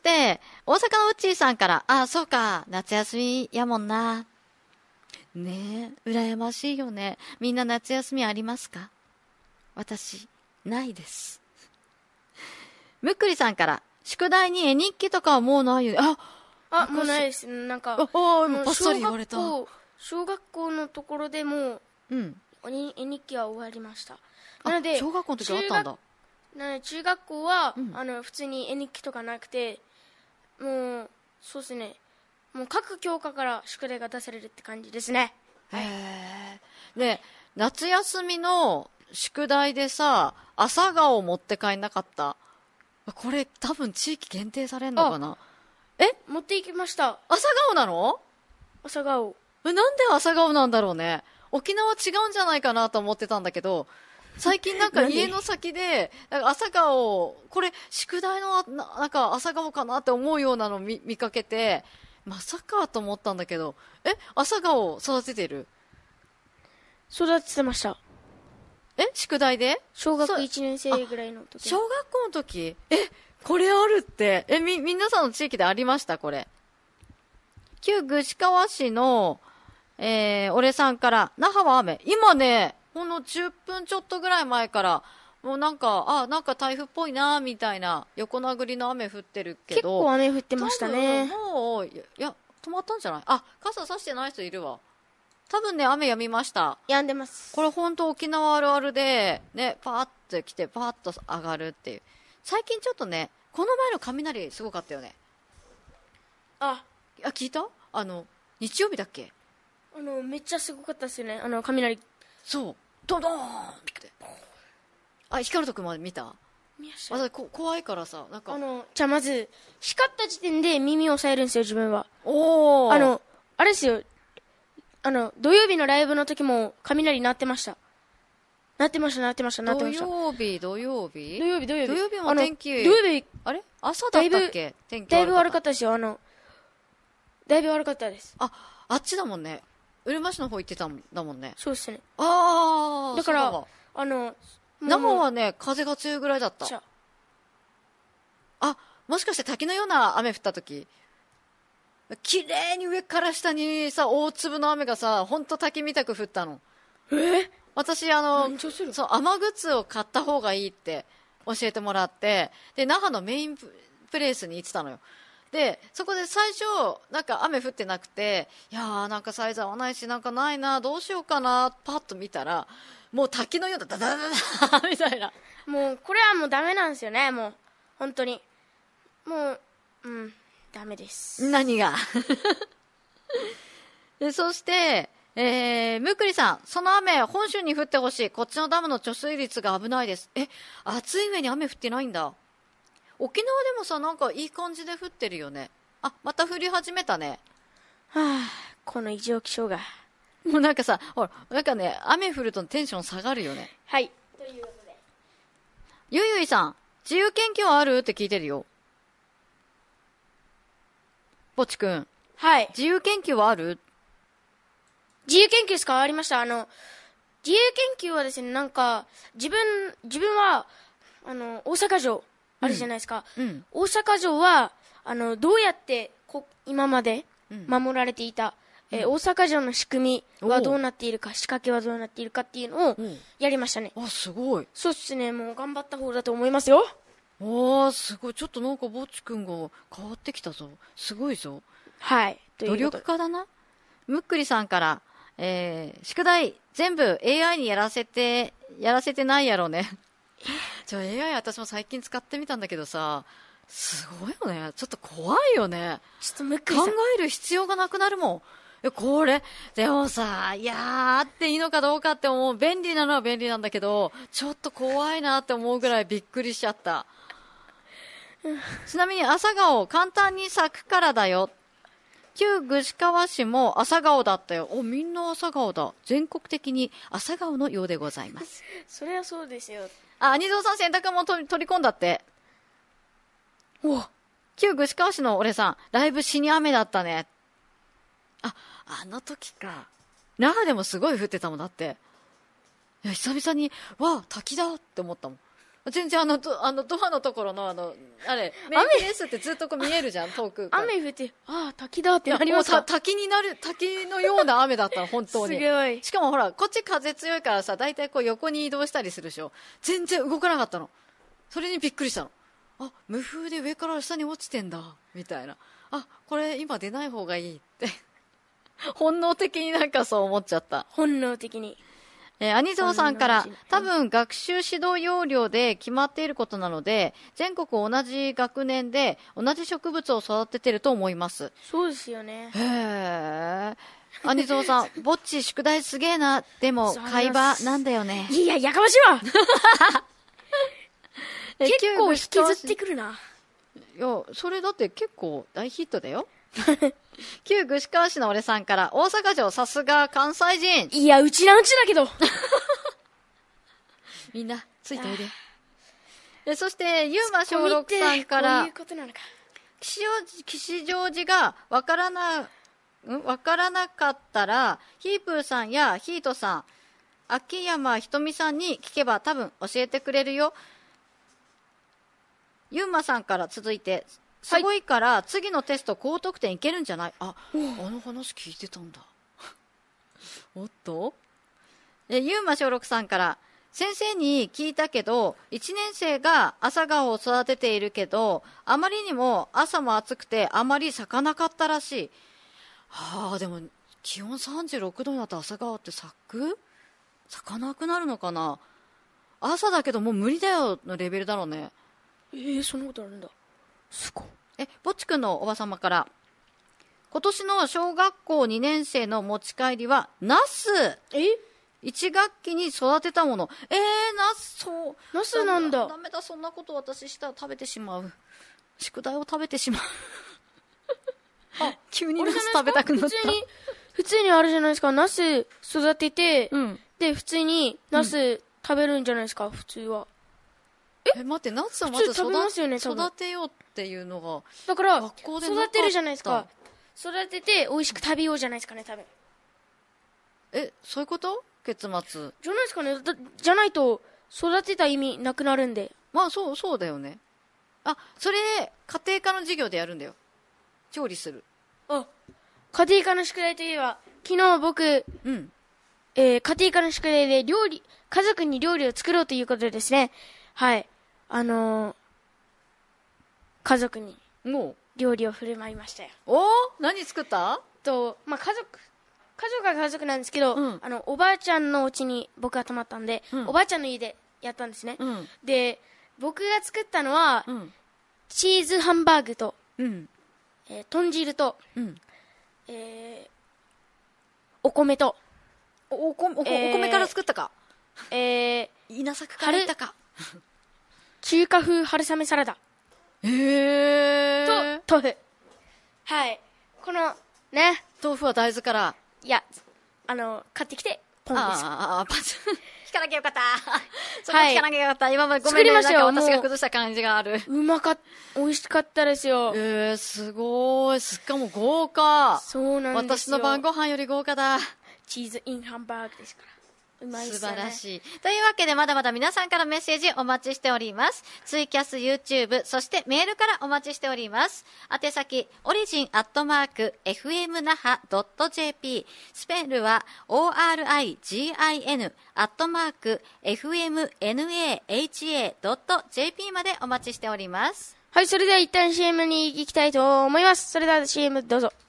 S2: 大阪のうっちーさんから、あ、そうか、夏休みやもんな。ねえ、羨ましいよね。みんな夏休みありますか？私、ないです。むっくりさんから、宿題に絵日記とかはもうないよね。あ、
S1: あ、もうないです。なんか、
S2: あ、あ、もうパッサリ言われた。
S1: 小学校、小学校のところでもう、
S2: うん。
S1: 絵日記は終わりました。なので、
S2: 小学校の時あったんだ。
S1: なので中学校は、
S2: うん、
S1: あの普通に絵日記とかなくて、もうそうですね、もう各教科から宿題が出されるって感じですね。
S2: へえ。で、夏休みの宿題でさ、朝顔を持って帰んなかった。これ多分地域限定されんのかな。え、
S1: 持っていきました。
S2: 朝顔なの？
S1: 朝顔。
S2: え、なんで朝顔なんだろうね。沖縄違うんじゃないかなと思ってたんだけど、最近なんか家の先で、なんか朝顔、これ宿題のな、なんか朝顔かなって思うようなのを 見, 見かけて、まさかと思ったんだけど、え、朝顔育ててる？
S1: 育ててました。
S2: え、宿題で？
S1: 小学いちねん生ぐらいの時。
S2: 小学校の時？え、これあるって。え、み、皆さんの地域でありましたこれ。旧串川市の、えー、俺さんから、那覇は雨。今ね、ほんのじゅっぷんちょっとぐらい前から、もうなんか、あ、なんか台風っぽいな、みたいな、横殴りの雨降ってるけど。
S1: 結構雨降ってましたね。
S2: もう、いや、止まったんじゃない？あ、傘差してない人いるわ。多分ね、雨止みました。
S1: 止んでます。
S2: これほんと沖縄あるあるで、ね、パーッと来て、パーッと上がるっていう。最近ちょっとね、この前の雷すごかったよね。
S1: あ、
S2: あ、聞いた？あの、日曜日だっけ？
S1: あの、めっちゃすごかったですよね。あの、雷。
S2: そう。ドドーンって。あ、光るとこまで見た？
S1: 見ました。
S2: 私こ怖いからさ、なんか。
S1: あの、じゃあまず、光った時点で耳を押さえるんですよ、自分は。
S2: おー。
S1: あの、あれですよ。あの、土曜日のライブの時も雷鳴ってました。鳴ってました、鳴ってました、鳴ってました。
S2: 土曜日、土曜日
S1: 土曜日、土曜日。
S2: 土曜日も天気。
S1: 土曜日、
S2: あれ朝だったっけ？天気
S1: だいぶ悪かったですよ、あの、だいぶ悪かったです。
S2: あ、あっちだもんね。うるま市の方行ってたんだもんね。
S1: そうですね。
S2: ああ。
S1: だから、あの、
S2: 生はね、風が強いぐらいだった。あ、もしかして滝のような雨降った時、綺麗に上から下にさ、大粒の雨がさ、ほんと滝みたく降ったの。
S1: え？
S2: 私、あの、
S1: そう
S2: そう、雨靴を買った方がいいって教えてもらって、で、那覇のメインプレイスに行ってたのよ。で、そこで最初、なんか雨降ってなくて、いやーなんかサイズ合わないし、なんかないな、どうしようかな、パッと見たら、もう滝のようなダダダダダみたいな。
S1: もう、これはもうダメなんですよね、もう。本当に。もう、うん、ダメです。
S2: 何がで、そして、えー、むくりさん、その雨、本州に降ってほしい。こっちのダムの貯水率が危ないです。え、暑い上に雨降ってないんだ。沖縄でもさ、なんかいい感じで降ってるよね。あ、また降り始めたね。
S1: はあ、この異常気象が。
S2: もうなんかさ、ほら、なんかね、雨降るとテンション下がるよね。
S1: はい。ということで。
S2: ゆいゆいさん、自由研究あるって聞いてるよ。ぼちくん。
S1: はい。
S2: 自由研究はある？
S1: 自由研究ですか？ありました。あの、自由研究はですね、なんか、自分、自分は、あの、大阪城、あるじゃないですか。
S2: うんうん、
S1: 大阪城は、あの、どうやってこ、今まで守られていた、うん、えー、大阪城の仕組みはどうなっているか、仕掛けはどうなっているかっていうのをやりましたね。
S2: あ、すごい。
S1: そうですね、もう頑張った方だと思いますよ。
S2: おー、すごい。ちょっとなんかぼっちくんが変わってきたぞ。すごいぞ。
S1: はい。
S2: 努力家だな。むっくりさんから、えー、宿題全部 エーアイ にやらせて、やらせてないやろうね。じゃあ エーアイ 私も最近使ってみたんだけどさ、すごいよね。ちょっと怖いよね。
S1: ちょっとむっくりさん。
S2: 考える必要がなくなるもん。え、これ、でもさ、いやー、あっていいのかどうかって思う。便利なのは便利なんだけど、ちょっと怖いなって思うぐらいびっくりしちゃった。 ちなみに朝顔簡単に咲くからだよ。旧串川市も朝顔だったよ。お、みんな朝顔だ。全国的に朝顔のようでございます。
S1: それはそうですよ。
S2: あ、兄蔵さん洗濯も取り取り込んだって。お、旧串川市の俺さん、ライブ死に雨だったね。あ、あの時か。那覇でもすごい降ってたもんだって。いや、久々に、わあ、滝だって思ったもん。全然あの、ドあのドアのところのあの、あれ、メイクレースってずっとこう見えるじゃん、遠くから。
S1: 雨降って、ああ、滝だってなりました。
S2: 滝になる、滝のような雨だったの、本当に。
S1: すごい。
S2: しかもほら、こっち風強いからさ、大体こう横に移動したりするでしょ。全然動かなかったの。それにびっくりしたの。あ、無風で上から下に落ちてんだ、みたいな。あ、これ今出ない方がいいって。本能的になんかそう思っちゃった。
S1: 本能的に。
S2: えー、兄蔵さんから、多分学習指導要領で決まっていることなので、全国同じ学年で同じ植物を育ててると思います。
S1: そうですよね。
S2: へー。兄蔵さん、ぼっち宿題すげえな。でも、会話なんだよね。
S1: いや、やかましいわ結構引きずってくるな。
S2: いや、それだって結構大ヒットだよ。旧串川市の俺さんから、大阪城さすが関西人。
S1: いや、うちなんちだけど。
S2: みんな、ついておいで。で、そして、ゆうま小六さんから、吉祥寺がわからな、んわからなかったら、ヒープーさんやヒートさん、秋山ひとみさんに聞けば多分教えてくれるよ。ゆうまさんから続いて、すごいから、はい、次のテスト高得点いけるんじゃない？あ、あの話聞いてたんだ。おっとえ、ゆうま小六さんから、先生に聞いたけど、いちねん生が朝顔を育てているけど、あまりにも朝も暑くてあまり咲かなかったらしい。はあ、でも気温さんじゅうろくどになった朝顔って咲く？咲かなくなるのかな？朝だけどもう無理だよのレベルだろうね。
S1: えー、そんなことあるんだ。すごい。
S2: え、ぼっちくんのおばさまから、今年の小学校にねん生の持ち帰りは、ナス。
S1: え
S2: いち学期に育てたもの。えー、ナス、そう。
S1: ナスなんだ。
S2: ダメだ、そんなこと私したら食べてしまう。宿題を食べてしまう。あ、急にナス食べたくなった。
S1: 普通に、普通にあるじゃないですか。ナス育てて、
S2: うん、
S1: で、普通にナス食べるんじゃないですか、うん、普通は。
S2: え、待って、ナスをまず育、
S1: ね、
S2: 育てようっていうのが。
S1: だから、学校で育てるじゃないですか。育てて美味しく食べようじゃないですかね、多分。
S2: え、そういうこと？結末。
S1: じゃないですかね。だじゃないと、育てた意味なくなるんで。
S2: まあ、そう、そうだよね。あ、それ、家庭科の授業でやるんだよ。調理する。
S1: あ、家庭科の宿題といえば、昨日僕、
S2: うん。
S1: えー、家庭科の宿題で料理、家族に料理を作ろうということでですね。はい。あのー、家族に料理を振る舞いましたよ。
S2: おー、何作った？
S1: と、まあ、家族、家族は家族なんですけど、うん、あの、おばあちゃんのお家に僕が泊まったんで、うん、おばあちゃんの家でやったんですね。
S2: うん、
S1: で、僕が作ったのは、
S2: うん、
S1: チーズハンバーグと、
S2: うん、
S1: えー、豚汁と、
S2: うん、
S1: えー、お米と、
S2: お、お、お、お米から作ったか。
S1: えー、
S2: 稲作からいったか。
S1: 中華風春雨サラダ。
S2: へー。
S1: と、豆腐。はい。この、ね。
S2: 豆腐は大豆から。
S1: いや、あの、買ってきて、ポンです。
S2: ああ、パチ。引かなきゃよかった。それ引かなきゃよかった。今までごめんね。なんか私が崩した感じがある。
S1: うまかっ、美味しかったですよ。
S2: えー、すごい。しかも豪華。
S1: そうなんですよ。
S2: 私の晩ご飯より豪華だ。
S1: チーズインハンバーグですから。うまいっすね。
S2: 素晴らしい。というわけでまだまだ皆さんからメッセージお待ちしております。ツイキャス、YouTube、そしてメールからお待ちしております。宛先、オリジンアットマーク、エフエムナハドットジェーピー。スペルは、オーアールアイジーアイエヌ アットマーク、エフエムナハ ドットジェーピー までお待ちしております。
S1: はい、それでは一旦 シーエム に行きたいと思います。それでは シーエム どうぞ。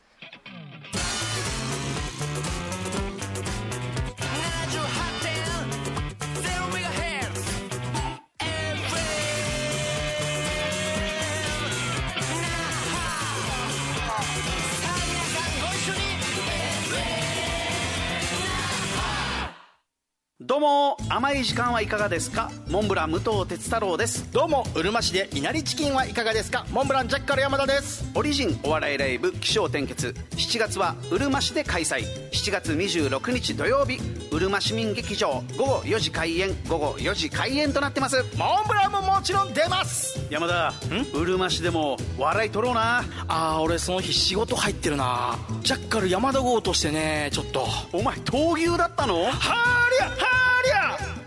S3: どうも甘い時間はいかがですか？モンブラン武藤哲太郎です。
S4: どうも、うるま市で稲荷チキンはいかがですか？モンブランジャッカル山田です。
S3: オリジンお笑いライブ起承転結、しちがつはうるま市で開催。しちがつにじゅうろくにち土曜日、うるま市民劇場、ごごよじ開演、ごごよじ開演となってます。
S4: モンブランももちろん出ます。
S3: 山田、うるま市でも笑い取ろうな。
S4: あー、俺その日仕事入ってるな。ジャッカル山田号としてね、ちょっと。
S3: お前闘牛だったの？
S4: はーりゃはーりゃ。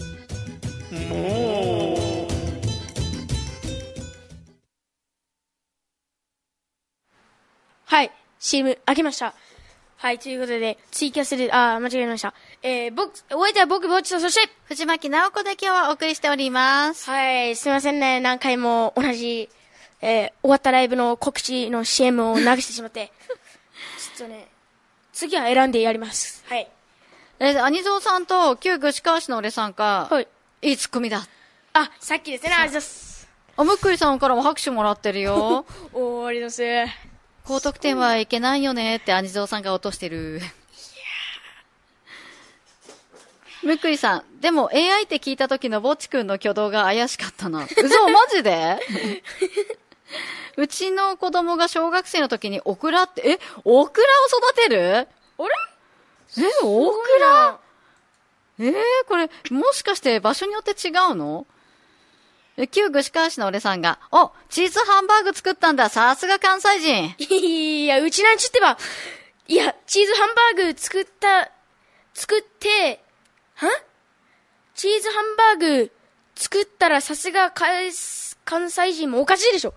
S4: もう
S1: はい、シーエム 開けました。はい、ということで、ツイキャスで、あー、間違えました。えー、僕、お相手は僕、ぼっちと、そして、
S2: 藤巻直子で今日はお送りしております。
S1: はい、すいませんね、何回も同じ、えー、終わったライブの告知の シーエム を流してしまって、ちょっとね、次は選んでやります。はい。
S2: えー、アニゾーさんと旧具志川市の俺さんか、
S1: はい。
S2: いいツッコミだ。
S1: あ、さっきですね、ありがとうございます。
S2: あ、むっくりさんからも拍手もらってるよ。
S1: おー、ありがとうございます。
S2: 高得点はいけないよねってアニゾーさんが落としてる。むっくりさん、でも エーアイ って聞いた時のぼっちくんの挙動が怪しかったな。嘘、マジでうちの子供が小学生の時にオクラって、え、オクラを育てる？
S1: あれ
S2: え、オクラえー、これ、もしかして場所によって違うの？え、旧具志川市の俺さんが、お、チーズハンバーグ作ったんだ、さすが関西人。
S1: いや、うちなんちってば、いや、チーズハンバーグ作った、作って、はチーズハンバーグ作ったらさすが関西人もおかしいでしょ。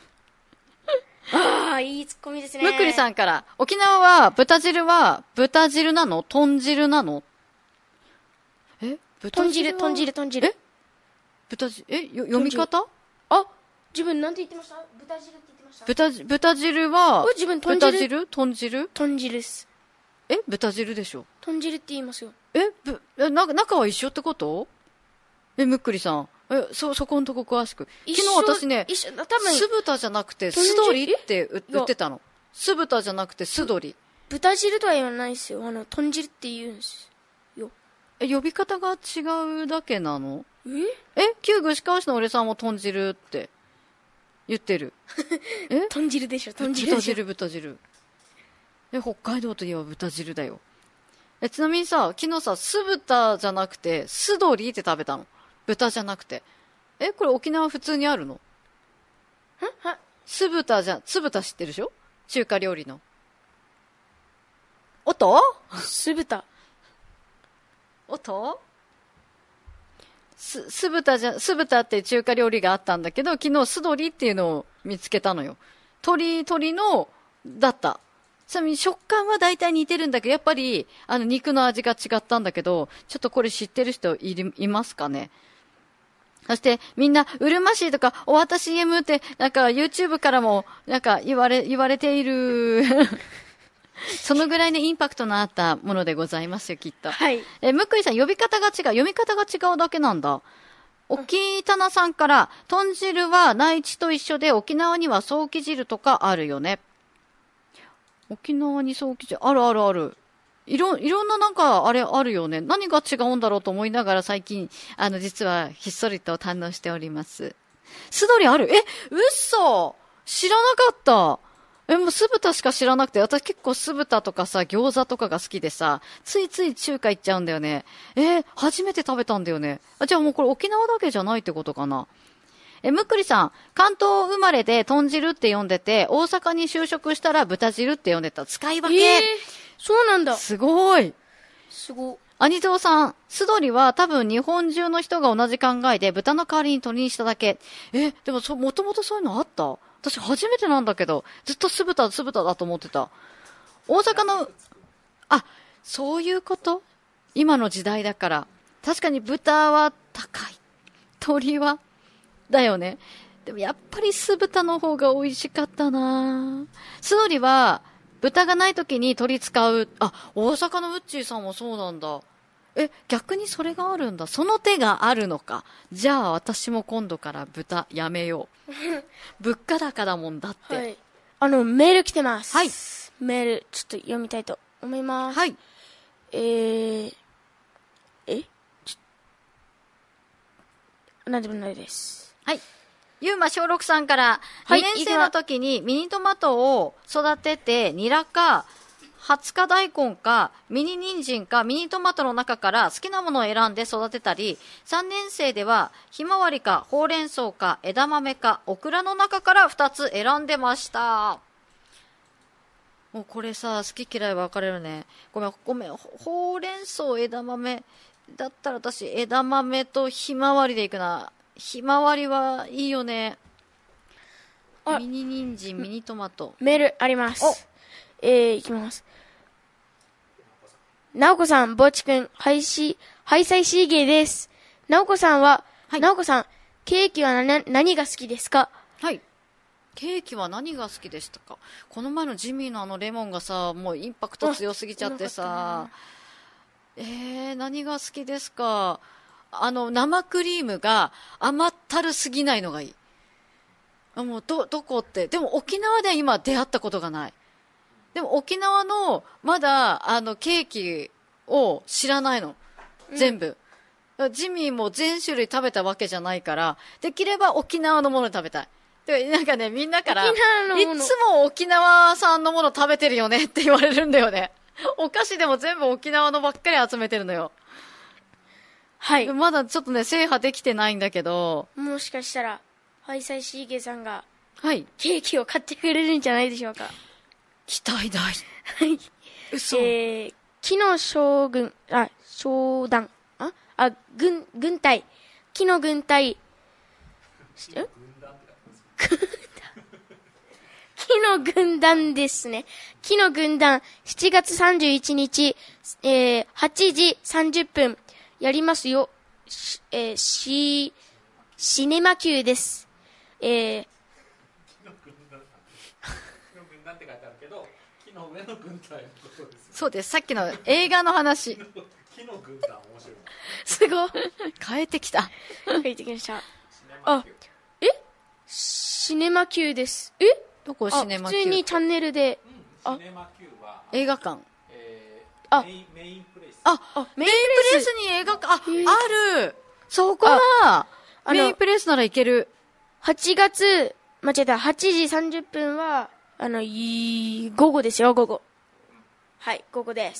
S1: ああ、いいツッコミですね。
S2: むっくりさんから、沖縄は豚汁は豚汁なの？豚汁なの？え豚
S1: 豚汁、豚汁、豚汁。
S2: え豚汁、えよ読み方？
S1: あ、自分なんて言ってました？豚汁って言ってました？
S2: 豚じ、豚汁は、
S1: 自分豚汁
S2: 豚汁豚汁
S1: 豚汁です。
S2: え豚汁でしょ。
S1: 豚汁って言いますよ。
S2: えぶ、え、な、中は一緒ってこと？え、むっくりさん。え、そ、そこんとこ詳しく。昨日私ね、
S1: 一緒、多分、
S2: 酢豚じゃなくて、
S1: 豚汁
S2: 酢鶏ってう
S1: え
S2: 言ってたの。酢豚じゃなくて酢鶏。
S1: 豚汁とは言わないですよ。あの、豚汁って言うんですよ。
S2: え、呼び方が違うだけなの？
S1: え
S2: え、旧具志川市の俺さんも豚汁って言ってる。え
S1: 豚汁でしょ、豚汁でしょ。
S2: 豚汁、豚汁。え、北海道といえば豚汁だよ。え、ちなみにさ、昨日さ、酢豚じゃなくて、酢鶏って食べたの。豚じゃなくて。え、これ沖縄普通にあるの？
S1: んは
S2: 酢豚じゃ、酢豚知ってるでしょ？中華料理の。おと？
S1: 酢豚。
S2: おと？す、酢豚じゃ、酢豚って中華料理があったんだけど、昨日酢鶏っていうのを見つけたのよ。鶏、鶏の、だった。ちなみに食感は大体似てるんだけど、やっぱり、あの、肉の味が違ったんだけど、ちょっとこれ知ってる人いる、いますかね？そして、みんな、うるま市とか、おわた シーエム って、なんか、YouTube からも、なんか、言われ、言われている。そのぐらいのインパクトのあったものでございますよ、きっと。
S1: はい。
S2: え、むっくりさん、呼び方が違う。読み方が違うだけなんだ。沖棚さんから、豚汁は内地と一緒で、沖縄にはソーキ汁とかあるよね。沖縄にソーキ汁、あるあるある。いろ、いろんななんか、あれあるよね。何が違うんだろうと思いながら最近、あの、実はひっそりと堪能しております。酢鶏ある？え、嘘！知らなかった。え、もう酢豚しか知らなくて、私結構酢豚とかさ、餃子とかが好きでさ、ついつい中華行っちゃうんだよね。えー、初めて食べたんだよね。あ、じゃあもうこれ沖縄だけじゃないってことかな。え、むっくりさん、関東生まれで豚汁って呼んでて、大阪に就職したら豚汁って呼んでた。使い分け。
S1: えー、そうなんだ。
S2: すごい。
S1: すご。
S2: アニゾウさん、酢鶏は多分日本中の人が同じ考えで豚の代わりに鶏にしただけ。え、でもそ、もともとそういうのあった？私初めてなんだけど、ずっと酢豚、酢豚だと思ってた。大阪の、あ、そういうこと？今の時代だから。確かに豚は高い。鶏は、だよね。でもやっぱり酢豚の方が美味しかったな。酢鶏は、豚がない時に鶏使う。あ、大阪のウッチーさんもそうなんだ。え、逆にそれがあるんだ。その手があるのか。じゃあ私も今度から豚やめよう。物価高だもんだって。
S1: はい。あの、メール来てます。
S2: はい。
S1: メール、ちょっと読みたいと思います。
S2: はい。
S1: えー、えちょ、 なんでもないです。
S2: はい。ゆうま小六さんから、
S1: はい
S2: にねん生の時にミニトマトを育てて、ニラか、はつか大根か、ミニ人参か、ミニトマトの中から好きなものを選んで育てたり、さんねん生では、ひまわりか、ほうれん草か、枝豆か、オクラの中からふたつ選んでました。もうこれさ、好き嫌い分かれるね。ごめん、ごめん、ほほうれん草、枝豆。だったら私、枝豆とひまわりでいくな。ひまわりはいいよね。
S1: あ
S2: ミニ人参、ミニトマト。
S1: メールあります。えー、いきます。なおこさん、ぼっちくん、ハイシ、ハイサイシーゲーです。なおこさんは、
S2: はい
S1: なおこさん、ケーキはな、何が好きですか？
S2: はい。ケーキは何が好きでしたか？この前のジミーのあのレモンがさ、もうインパクト強すぎちゃってさ。えー、何が好きですか？あの、生クリームが甘ったるすぎないのがいい。あ、もう、ど、どこって。でも沖縄で今出会ったことがない。でも沖縄の、まだ、あの、ケーキを知らないの。全部。うん、ジミーも全種類食べたわけじゃないから、できれば沖縄のものを食べたい。で、なんかね、みんなから、いつも沖縄産のもの食べてるよねって言われるんだよね。お菓子でも全部沖縄のばっかり集めてるのよ。
S1: はい。
S2: まだちょっとね、制覇できてないんだけど。
S1: もしかしたら、ハイサイシーゲーさんが、
S2: はい。
S1: ケーキを買ってくれるんじゃないでしょうか。
S2: 期待大。
S1: はい。
S2: 嘘。
S1: えー、木の将軍、あ、将団、あ、あ、軍、軍隊、木の軍隊、知ってる？木の軍団ですね。木の軍団、しちがつさんじゅういちにち、えー、はちじさんじゅっぷん、やりますよ。し、えー、し、シネマ級です。えー、
S6: 木の軍団、木の軍団って書いてあるけど、木の上の軍隊のことです。
S2: そうです。さっきの映画の話。
S6: 木の軍団面白い。
S1: すごい。
S2: 変えてきた。
S1: 変えてきました。あ、えシネマ級です。え
S2: どこシネマ級？
S1: 普通にチャンネルで。
S6: うん、シネマ級は
S2: 映画館。
S6: えー、
S1: あ
S6: メイン、メインプレイス。
S2: あ、あメインプレイスに映画館、あ、ある。そこだ。メインプレイスならいける。
S1: はちがつ、間違えた、はちじさんじゅっぷんは、あの、い午後ですよ、午後。はい、午後です。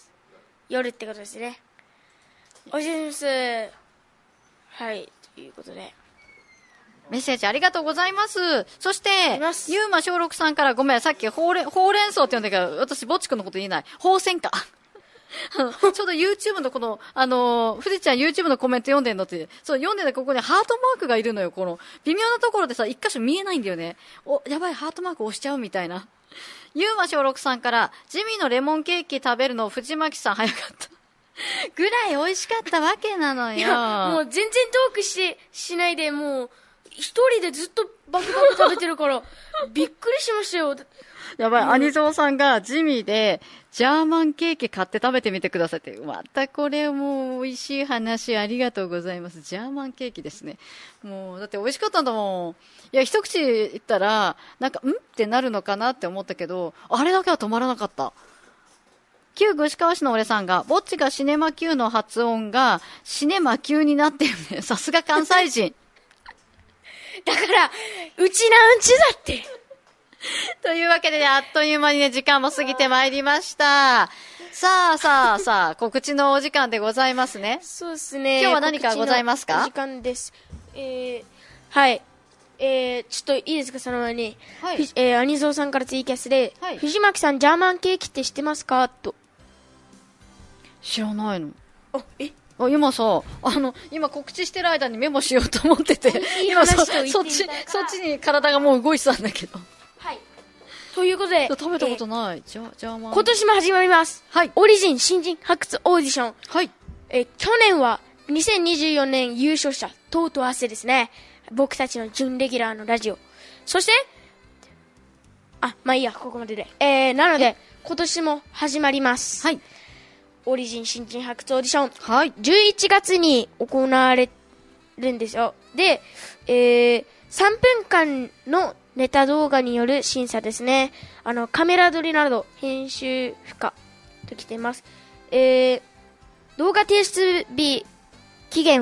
S1: 夜ってことですね。おしゃれです。はい、ということで。
S2: メッセージありがとうございます。そして、
S1: ます。
S2: ゆうま小六さんからごめん、さっきほうれん、ほうれん草って言うんだけど、私、ぼっちくんのこと言えない。ほうせんか。ちょうど YouTube のこの、あのー、富士ちゃん YouTube のコメント読んでんのって、そう、読んでたここにハートマークがいるのよ。この、微妙なところでさ、一箇所見えないんだよね。お、やばい、ハートマーク押しちゃうみたいな。ゆうま小六さんから、ジミーのレモンケーキ食べるの藤巻さん早かった。ぐらい美味しかったわけなのよ。
S1: いや、もう全然トークして、しないで、もう、一人でずっとバクバク食べてるから、びっくりしましたよ。
S2: やばい、アニゾーさんがジミーで、ジャーマンケーキ買って食べてみてくださいって。またこれもう美味しい話ありがとうございます。ジャーマンケーキですね。もう、だって美味しかったんだもん。いや、一口いったら、なんか、んってなるのかなって思ったけど、あれだけは止まらなかった。旧串川市の俺さんが、ぼっちがシネマ級の発音が、シネマ級になってるね。さすが関西人。
S1: だから、うちなんちだって。
S2: というわけで、ね、あっという間にね、時間も過ぎてまいりました。さあさあさあ、告知のお時間でございますね。
S1: そうですね。
S2: 今日は何かございますか？
S1: お時間です。えー、はい。えー、ちょっといいですか、その前に。
S2: はい。
S1: えー、アニゾーさんからツイキャスで、はい、藤巻さん、ジャーマンケーキって知ってますかと。
S2: 知らないの。
S1: あ、え
S2: あ、今さ、あの、今告知してる間にメモしようと思ってて、今そ、そっち、そっちに体がもう動いてたんだけど。
S1: はい。ということで、
S2: 食べたことない。えー、じゃ、じゃあまあ。
S1: 今年も始まります。
S2: はい。
S1: オリジン新人発掘オーディション。
S2: はい。
S1: えー、去年はにせんにじゅうよねん優勝者、とうとうあせですね。僕たちの準レギュラーのラジオ。そして、あ、まあいいや、ここまでで。えー、なので、今年も始まります。
S2: はい。
S1: オリジン新人発掘オーディション。
S2: はい。
S1: じゅういちがつに行われるんですよ。で、えー、さんぷんかんのネタ動画による審査ですね。あの、カメラ撮りなど、編集不可と来ています。えー、動画提出日、期限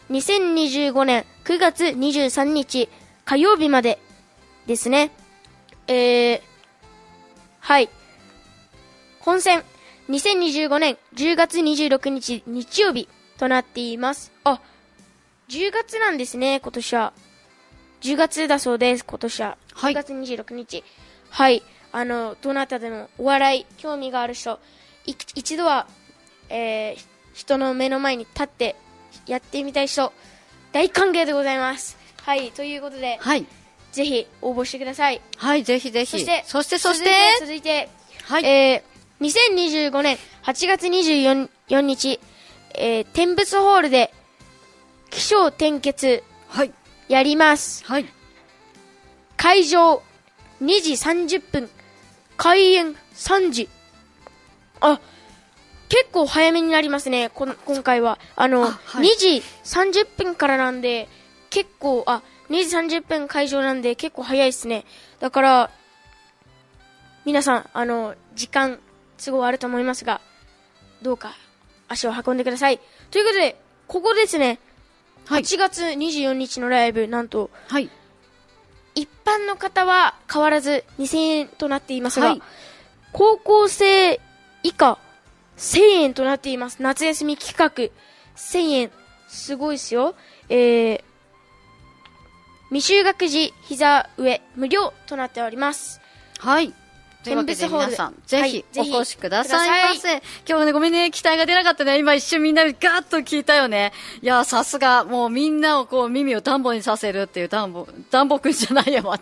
S1: にせんにじゅうごねんくがつにじゅうさんにち火曜日までですね。えー、はい。本戦、にせんにじゅうごねんじゅうがつにじゅうろくにち日曜日となっています。あ、じゅうがつなんですね、今年は。じゅうがつだそうです、今年は。
S2: はい。
S1: じゅうがつにじゅうろくにち。はい。あの、どなたでもお笑い、興味がある人、い一度は、えー、人の目の前に立ってやってみたい人、大歓迎でございます。はい。ということで、
S2: はい。
S1: ぜひ応募してください。
S2: はい、ぜひぜひ。
S1: そして、
S2: そして、そして、
S1: 続いて、
S2: はい。
S1: えー、にせんにじゅうごねんはちがつにじゅうよっか、えー、天仏ホールで、起承転結、
S2: はい。
S1: やります。
S2: はい。
S1: 会場、にじさんじゅっぷん、開演さんじ。あ、結構早めになりますね、この今回は。あの、あ、はい、にじさんじゅっぷんからなんで、結構、あ、にじさんじゅっぷん会場なんで結構早いですね。だから、皆さん、あの、時間、都合あると思いますが、どうか足を運んでください。ということで、ここですね、はい、はちがつにじゅうよっかのライブ、なんと、はい、一般の方は変わらずにせんえんとなっていますが、はい、高校生以下せんえんとなっています。夏休み企画せんえん、すごいですよ。えー、未就学児膝上無料となっております。
S2: はい。というわけで皆さん、ぜひお越しくださいませ。はい、今日ね、ごめんね、期待が出なかったね。今一瞬みんなでガーッと聞いたよね。いや、さすが、もうみんなをこう耳をダンボにさせるっていうダンボ、ダンボくんじゃないよ、間違った。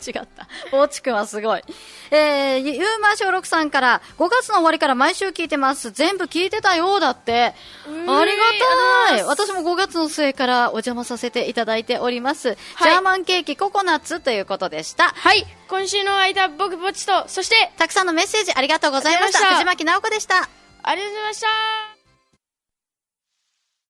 S2: ポーチくんはすごい。えー、ゆうま小六さんから、ごがつの終わりから毎週聞いてます。全部聞いてたよ、だって。ありがたい。私もごがつの末からお邪魔させていただいております。はい、ジャーマンケーキココナッツということでした。
S1: はい。今週の間、僕ぼちと、そして、
S2: たくさんのメッセージありがとうございました。藤巻直子でした。
S1: ありがとうございました。